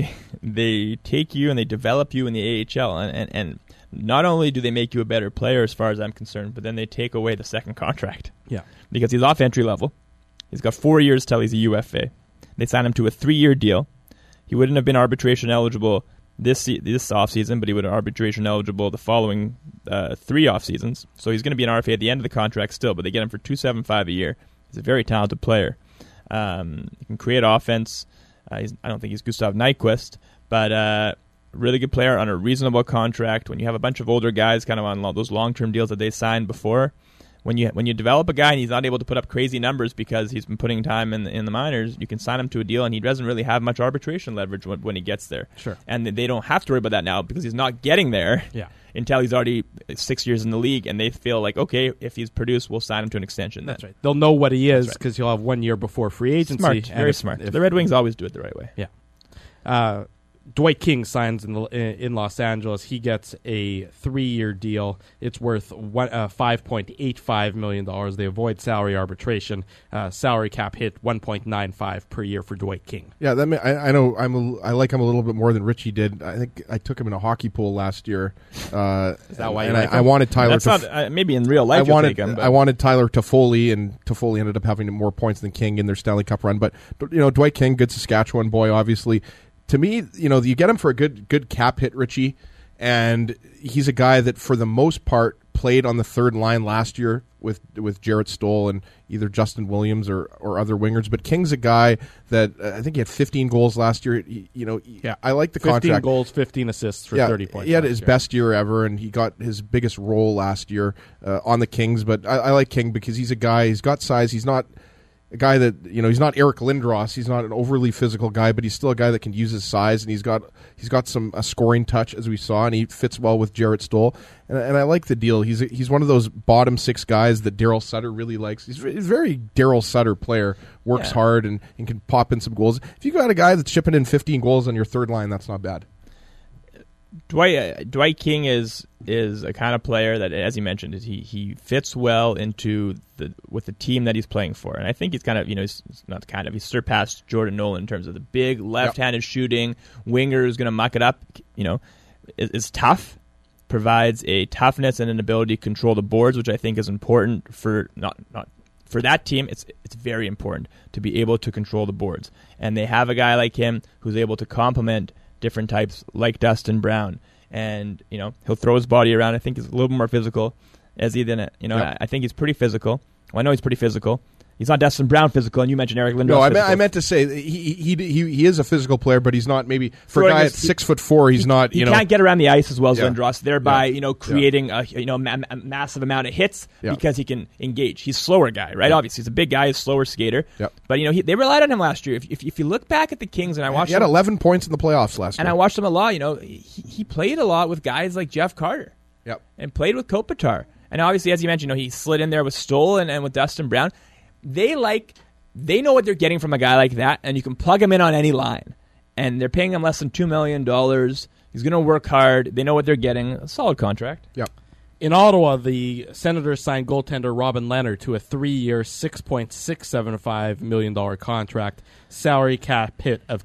They take you and they develop you in the AHL, and not only do they make you a better player as far as I'm concerned, but then they take away the second contract. Yeah. Because he's off entry level. He's got 4 years till he's a UFA. They signed him to a 3-year deal. He wouldn't have been arbitration eligible this offseason, but he would have arbitration eligible the following 3 off seasons. So he's going to be an RFA at the end of the contract still, but they get him for $275 a year. He's a very talented player. He can create offense. I don't think he's Gustav Nyquist, but really good player on a reasonable contract. When you have a bunch of older guys kind of on those long-term deals that they signed before, when you develop a guy and he's not able to put up crazy numbers because he's been putting time in the minors, you can sign him to a deal and he doesn't really have much arbitration leverage when he gets there. Sure. And they don't have to worry about that now because he's not getting there until he's already 6 years in the league, and they feel like, okay, if he's produced, we'll sign him to an extension. That's right. They'll know what he is because he'll have 1 year before free agency. Smart. Very smart. The Red Wings always do it the right way. Yeah. Dwight King signs in Los Angeles. He gets a 3-year deal. It's worth $5.85 million. They avoid salary arbitration. Salary cap hit $1.95 per year for Dwight King. Yeah, I know. I like him a little bit more than Richie did. I think I took him in a hockey pool last year. Is that why? I wanted Tyler. That's not maybe in real life. I wanted Tyler Toffoli, and Toffoli ended up having more points than King in their Stanley Cup run. But Dwight King, good Saskatchewan boy, obviously. To me, you get him for a good cap hit, Richie, and he's a guy that, for the most part, played on the third line last year with Jarrett Stoll and either Justin Williams or other wingers. But King's a guy that I think he had 15 goals last year. I like the 15 contract. 15 goals, 15 assists for 30 points. He had his best year ever, and he got his biggest role last year on the Kings. But I like King because he's a guy, he's got size. He's not a guy that, he's not Eric Lindros. He's not an overly physical guy, but he's still a guy that can use his size, and he's got a scoring touch, as we saw, and he fits well with Jarrett Stoll. And I like the deal. He's one of those bottom six guys that Daryl Sutter really likes. He's a very Daryl Sutter player, works hard and can pop in some goals. If you got a guy that's chipping in 15 goals on your third line, that's not bad. Dwight King is a kind of player that, as you mentioned, he fits well into with the team that he's playing for, and I think he's kind of he's surpassed Jordan Nolan in terms of the big left-handed shooting winger who's going to muck it up. Is tough, provides a toughness and an ability to control the boards, which I think is important for not for that team. It's very important to be able to control the boards, and they have a guy like him who's able to complement different types like Dustin Brown, and he'll throw his body around. I think he's a little more physical as he than I think he's pretty physical. Well, I know he's pretty physical. He's not Dustin Brown physical, and you mentioned Eric Lindros. No, I meant to say he is a physical player, but he's not maybe for a guy at 6'4". He's not. He can't get around the ice as well as Lindros, thereby creating a massive amount of hits because he can engage. He's a slower guy, right? Obviously, he's a big guy, he's a slower skater. Yep. But they relied on him last year. If you look back at the Kings, and I watched, he had 11 points in the playoffs last year, and I watched him a lot. He played a lot with guys like Jeff Carter. Yep. And played with Kopitar. And obviously, as you mentioned, he slid in there with Stoll and with Dustin Brown. They know what they're getting from a guy like that, and you can plug him in on any line. And they're paying him less than $2 million. He's going to work hard. They know what they're getting. A solid contract. Yep. In Ottawa, the Senators signed goaltender Robin Leonard to a 3-year, $6.675 million contract, salary cap hit of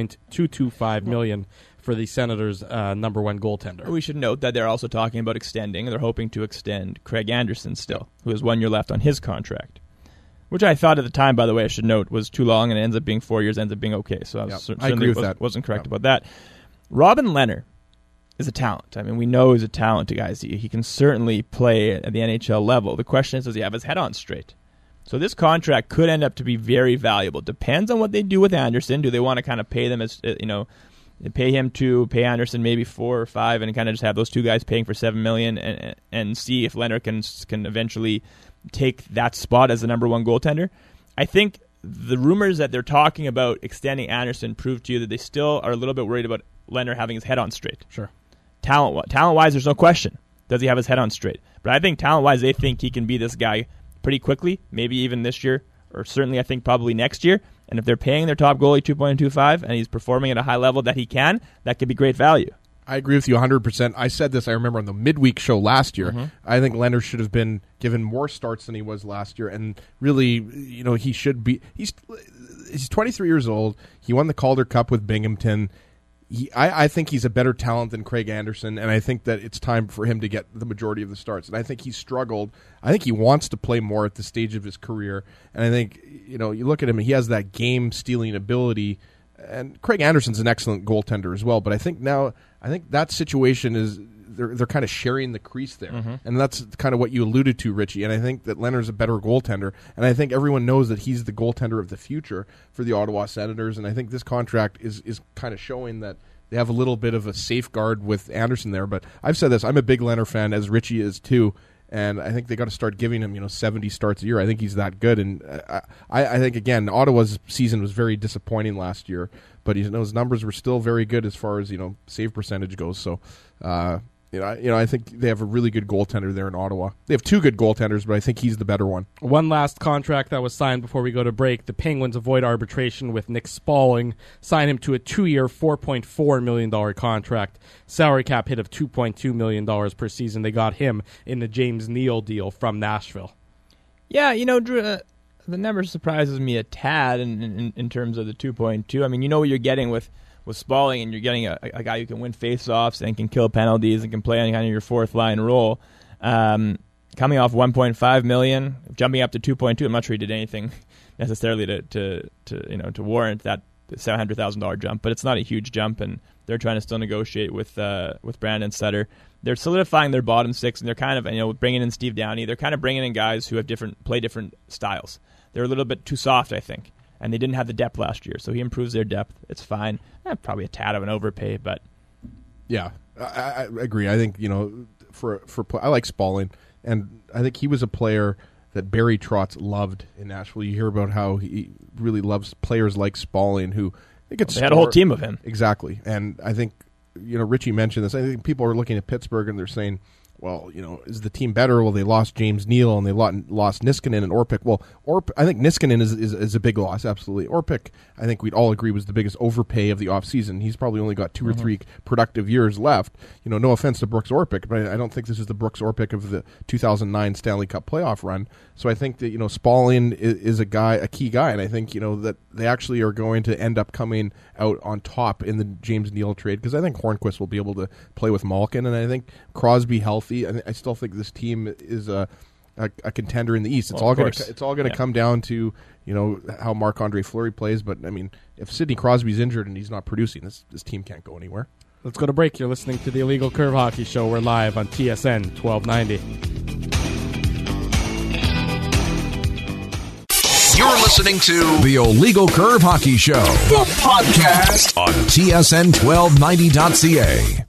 $2.225 million for the Senators' number one goaltender. We should note that they're also talking about extending. They're hoping to extend Craig Anderson still, who has 1 year left on his contract, which I thought at the time, by the way, I should note, was too long, and it ends up being 4 years, ends up being okay. So I agree with that. Wasn't correct about that. Robin Leonard is a talent. I mean, we know he's a talent, guys. He can certainly play at the NHL level. The question is, does he have his head on straight? So this contract could end up to be very valuable. Depends on what they do with Anderson. Do they want to kind of pay them as, pay him $2, pay Anderson maybe $4 or $5, and kind of just have those two guys paying for $7 million, and see if Leonard can eventually take that spot as the number one goaltender. I think the rumors that they're talking about extending Anderson prove to you that they still are a little bit worried about Leonard having his head on straight. Sure. Talent-wise, there's no question. Does he have his head on straight? But I think talent-wise, they think he can be this guy pretty quickly, maybe even this year, or certainly I think probably next year. And if they're paying their top goalie $2.25 and he's performing at a high level that he can, that could be great value. I agree with you 100%. I said this, I remember, on the midweek show last year. Mm-hmm. I think Leonard should have been given more starts than he was last year. And really, he should be. He's 23 years old. He won the Calder Cup with Binghamton. I think he's a better talent than Craig Anderson, and I think that it's time for him to get the majority of the starts. And I think he's struggled. I think he wants to play more at this stage of his career. And I think, you look at him, he has that game-stealing ability. And Craig Anderson's an excellent goaltender as well. But I think that situation is they're kind of sharing the crease there. Mm-hmm. And that's kind of what you alluded to, Richie. And I think that Leonard's a better goaltender. And I think everyone knows that he's the goaltender of the future for the Ottawa Senators. And I think this contract is kind of showing that they have a little bit of a safeguard with Anderson there. But I've said this, I'm a big Leonard fan, as Richie is too. And I think they got to start giving him, 70 starts a year. I think he's that good. And I think, again, Ottawa's season was very disappointing last year. But his numbers were still very good as far as, save percentage goes. So, I think they have a really good goaltender there in Ottawa. They have two good goaltenders, but I think he's the better one. One last contract that was signed before we go to break. The Penguins avoid arbitration with Nick Spalling, sign him to a 2-year, $4.4 million contract. Salary cap hit of $2.2 million per season. They got him in the James Neal deal from Nashville. Yeah, Drew, the number surprises me a tad in terms of the 2.2. I mean, you know what you're getting with Spalling, and you're getting a guy who can win face-offs and can kill penalties and can play on kind of your fourth-line role. Coming off $1.5 million, jumping up to $2.2, I'm not sure he did anything necessarily to warrant that $700,000 jump, but it's not a huge jump, and they're trying to still negotiate with Brandon Sutter. they're solidifying their bottom six, and they're kind of bringing in Steve Downey. They're kind of bringing in guys who have play different styles. They're a little bit too soft, I think, and they didn't have the depth last year. So he improves their depth. It's fine. Probably a tad of an overpay, but yeah, I agree. I think I like Spalling, and I think he was a player that Barry Trotz loved in Nashville. You hear about how he really loves players like Spalling, who they had a whole team of him. Exactly, and I think Richie mentioned this. I think people are looking at Pittsburgh and they're saying, well, is the team better? Well, they lost James Neal and they lost Niskanen and Orpik. Well, I think Niskanen is a big loss, absolutely. Orpik, I think we'd all agree, was the biggest overpay of the offseason. He's probably only got 2 or 3 productive years left. No offense to Brooks Orpik, but I don't think this is the Brooks Orpik of the 2009 Stanley Cup playoff run. So I think that Spalling is a key guy, and I think that they actually are going to end up coming out on top in the James Neal trade, because I think Hornquist will be able to play with Malkin, and I think Crosby healthy. I still think this team is a contender in the East. It's all going to come down to how Marc-Andre Fleury plays. But I mean, if Sidney Crosby's injured and he's not producing, this team can't go anywhere. Let's go to break. You're listening to the Illegal Curve Hockey Show. We're live on TSN 1290. You're listening to the Illegal Curve Hockey Show, the podcast on TSN1290.ca.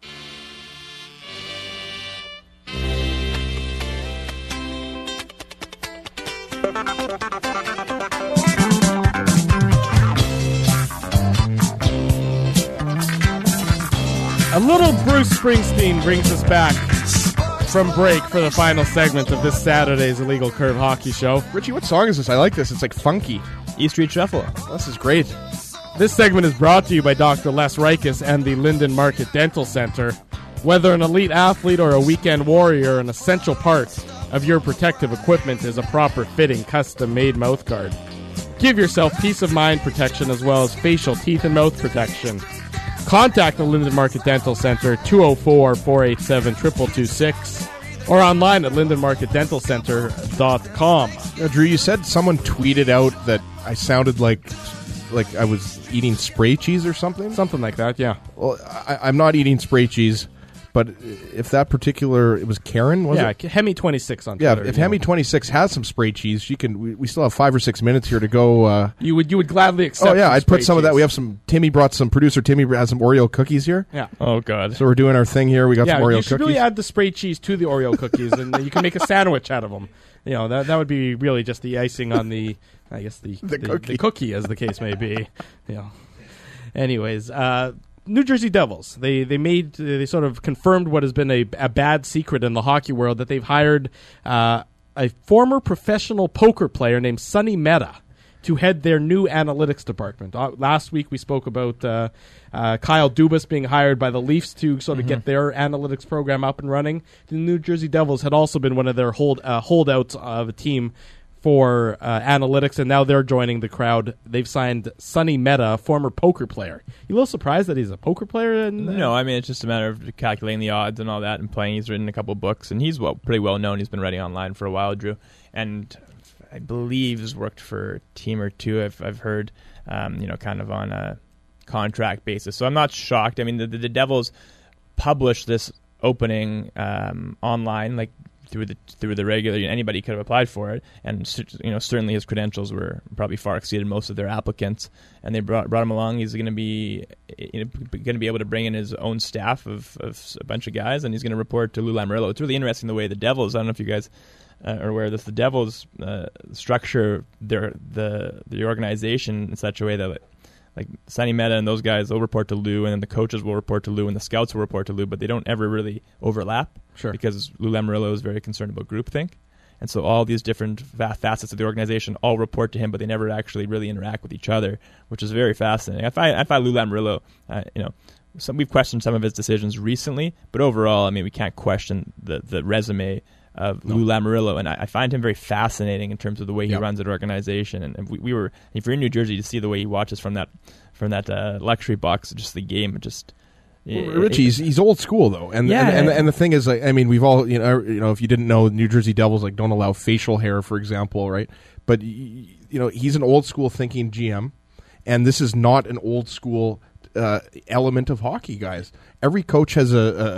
A little Bruce Springsteen brings us back from break for the final segment of this Saturday's Illegal Curve Hockey Show. Richie, what song is this? I like this. It's like funky. E Street Shuffle. This is great. This segment is brought to you by Dr. Les Rikus and the Linden Market Dental Center. Whether an elite athlete or a weekend warrior, an essential part of your protective equipment is a proper fitting, custom-made mouthguard. Give yourself peace of mind protection as well as facial, teeth, and mouth protection. Contact the Linden Market Dental Center, 204-487-2226, or online at lindenmarketdentalcenter.com. Drew, you said someone tweeted out that I sounded like I was eating spray cheese or something? Something like that, yeah. Well, I'm not eating spray cheese, but if that particular... It was Karen, was it? Yeah, Hemi26 on Twitter. Yeah, if Hemi26 has some spray cheese, she can... We still have 5 or 6 minutes here to go. You would gladly accept I'd put some of that. We have some... Producer Timmy has some Oreo cookies here. Yeah. Oh, God. So we're doing our thing here. We got some Oreo cookies. You should really add the spray cheese to the Oreo cookies, and you can make a sandwich out of them. That would be really just the icing on the... I guess the cookie, as the case may be. Anyways, New Jersey Devils. They sort of confirmed what has been a bad secret in the hockey world, that they've hired a former professional poker player named Sonny Mehta to head their new analytics department. Last week we spoke about Kyle Dubas being hired by the Leafs to sort of get their analytics program up and running. The New Jersey Devils had also been one of their holdouts of a team for analytics, and now they're joining the crowd. They've signed Sonny Mehta, a former poker player. You a little surprised that he's a poker player? No, I mean, it's just a matter of calculating the odds and all that and playing. He's written a couple books, and he's pretty well known. He's been writing online for a while, Drew, and I believe has worked for a team or two. I've heard, kind of on a contract basis. So I'm not shocked. I mean, the Devils published this opening online, like through the regular. Anybody could have applied for it, and certainly his credentials were probably far exceeded most of their applicants. And they brought him along. He's going to be able to bring in his own staff of a bunch of guys, and he's going to report to Lou Lamoriello. It's really interesting the way the Devils. I don't know if you guys are aware of this. The Devils structure the organization in such a way that like Sonny Mehta and those guys, they'll report to Lou, and then the coaches will report to Lou, and the scouts will report to Lou, but they don't ever really overlap. Sure. Because Lou Lamoriello is very concerned about groupthink. And so all these different facets of the organization all report to him, but they never actually really interact with each other, which is very fascinating. I find Lou Lamoriello, we've questioned some of his decisions recently, but overall, I mean, we can't question the resume of Lou Lamoriello, and I find him very fascinating in terms of the way he runs an organization. And if you're in New Jersey, to see the way he watches from that luxury box, just the game, Richie, he's old school though, and the thing is, I mean, we've all if you didn't know, New Jersey Devils don't allow facial hair, for example, right? But he's an old school thinking GM, and this is not an old school element of hockey, guys. Every coach has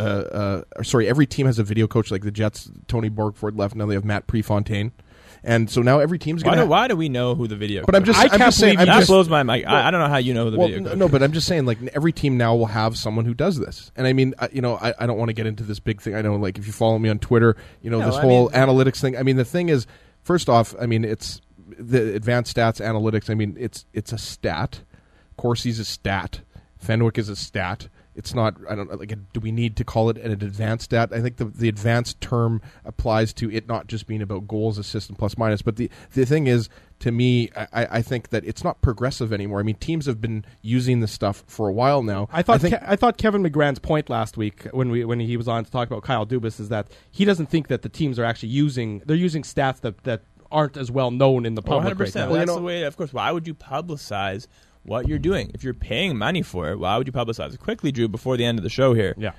every team has a video coach. Like the Jets, Tony Borgford left. Now they have Matt Prefontaine. And so now every team's going to... Why do we know who the video... But I'm just saying... That blows my mind. I don't know how you know who the video coach. No, but I'm just saying, like, every team now will have someone who does this. And I mean, I don't want to get into this big thing. I know, like, if you follow me on Twitter, this whole analytics thing. I mean, the thing is, first off, I mean, it's the advanced stats analytics. I mean, it's a stat. Corsi's a stat. Fenwick is a stat. It's not. I don't like. Do we need to call it an advanced stat? I think the advanced term applies to it not just being about goals, assists, and plus minus. But the thing is, to me, I think that it's not progressive anymore. I mean, teams have been using this stuff for a while now. I thought Kevin McGrann's point last week when he was on to talk about Kyle Dubas is that he doesn't think that the teams are actually using stats that aren't as well known in the public 100%. right now. Well, that's the way. Of course. Why would you publicize what you're doing? If you're paying money for it, why would you publicize it? Quickly, Drew, before the end of the show here. Yeah.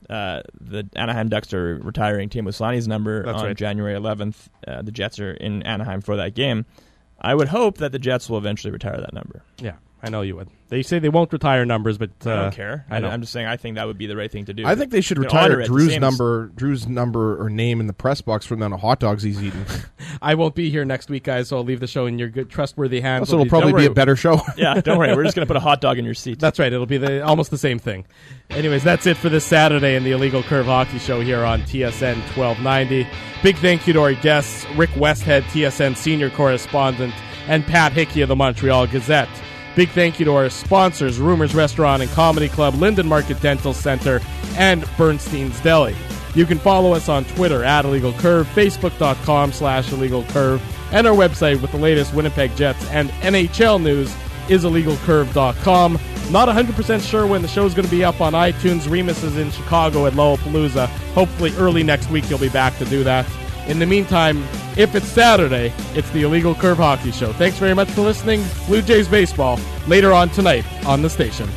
The Anaheim Ducks are retiring Teemu Selänne's number on January 11th. The Jets are in Anaheim for that game. I would hope that the Jets will eventually retire that number. Yeah, I know you would. They say they won't retire numbers, but I don't care. I'm just saying I think that would be the right thing to do. I think they should retire Drew's number or name in the press box from the amount of hot dogs he's eating. I won't be here next week, guys, so I'll leave the show in your good, trustworthy hands. So it'll probably be a better show. Yeah, don't worry. We're just going to put a hot dog in your seat. That's right. It'll be almost the same thing. Anyways, that's it for this Saturday in the Illegal Curve Hockey Show here on TSN 1290. Big thank you to our guests, Rick Westhead, TSN senior correspondent, and Pat Hickey of the Montreal Gazette. Big thank you to our sponsors, Rumors Restaurant and Comedy Club, Linden Market Dental Center, and Bernstein's Deli. You can follow us on Twitter @IllegalCurve, Facebook.com/IllegalCurve, and our website with the latest Winnipeg Jets and NHL news is IllegalCurve.com. Not 100% sure when the show is going to be up on iTunes. Remus is in Chicago at Lollapalooza. Hopefully early next week he'll be back to do that. In the meantime, if it's Saturday, it's the Illegal Curve Hockey Show. Thanks very much for listening. Blue Jays baseball later on tonight on the station.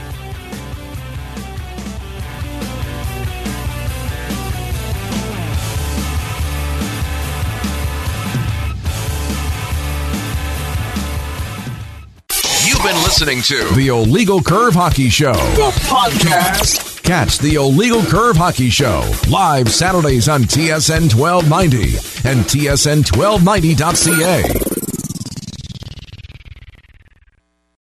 You've been listening to the Illegal Curve Hockey Show, the podcast. Catch the Illegal Curve Hockey Show live Saturdays on TSN 1290 and TSN1290.ca.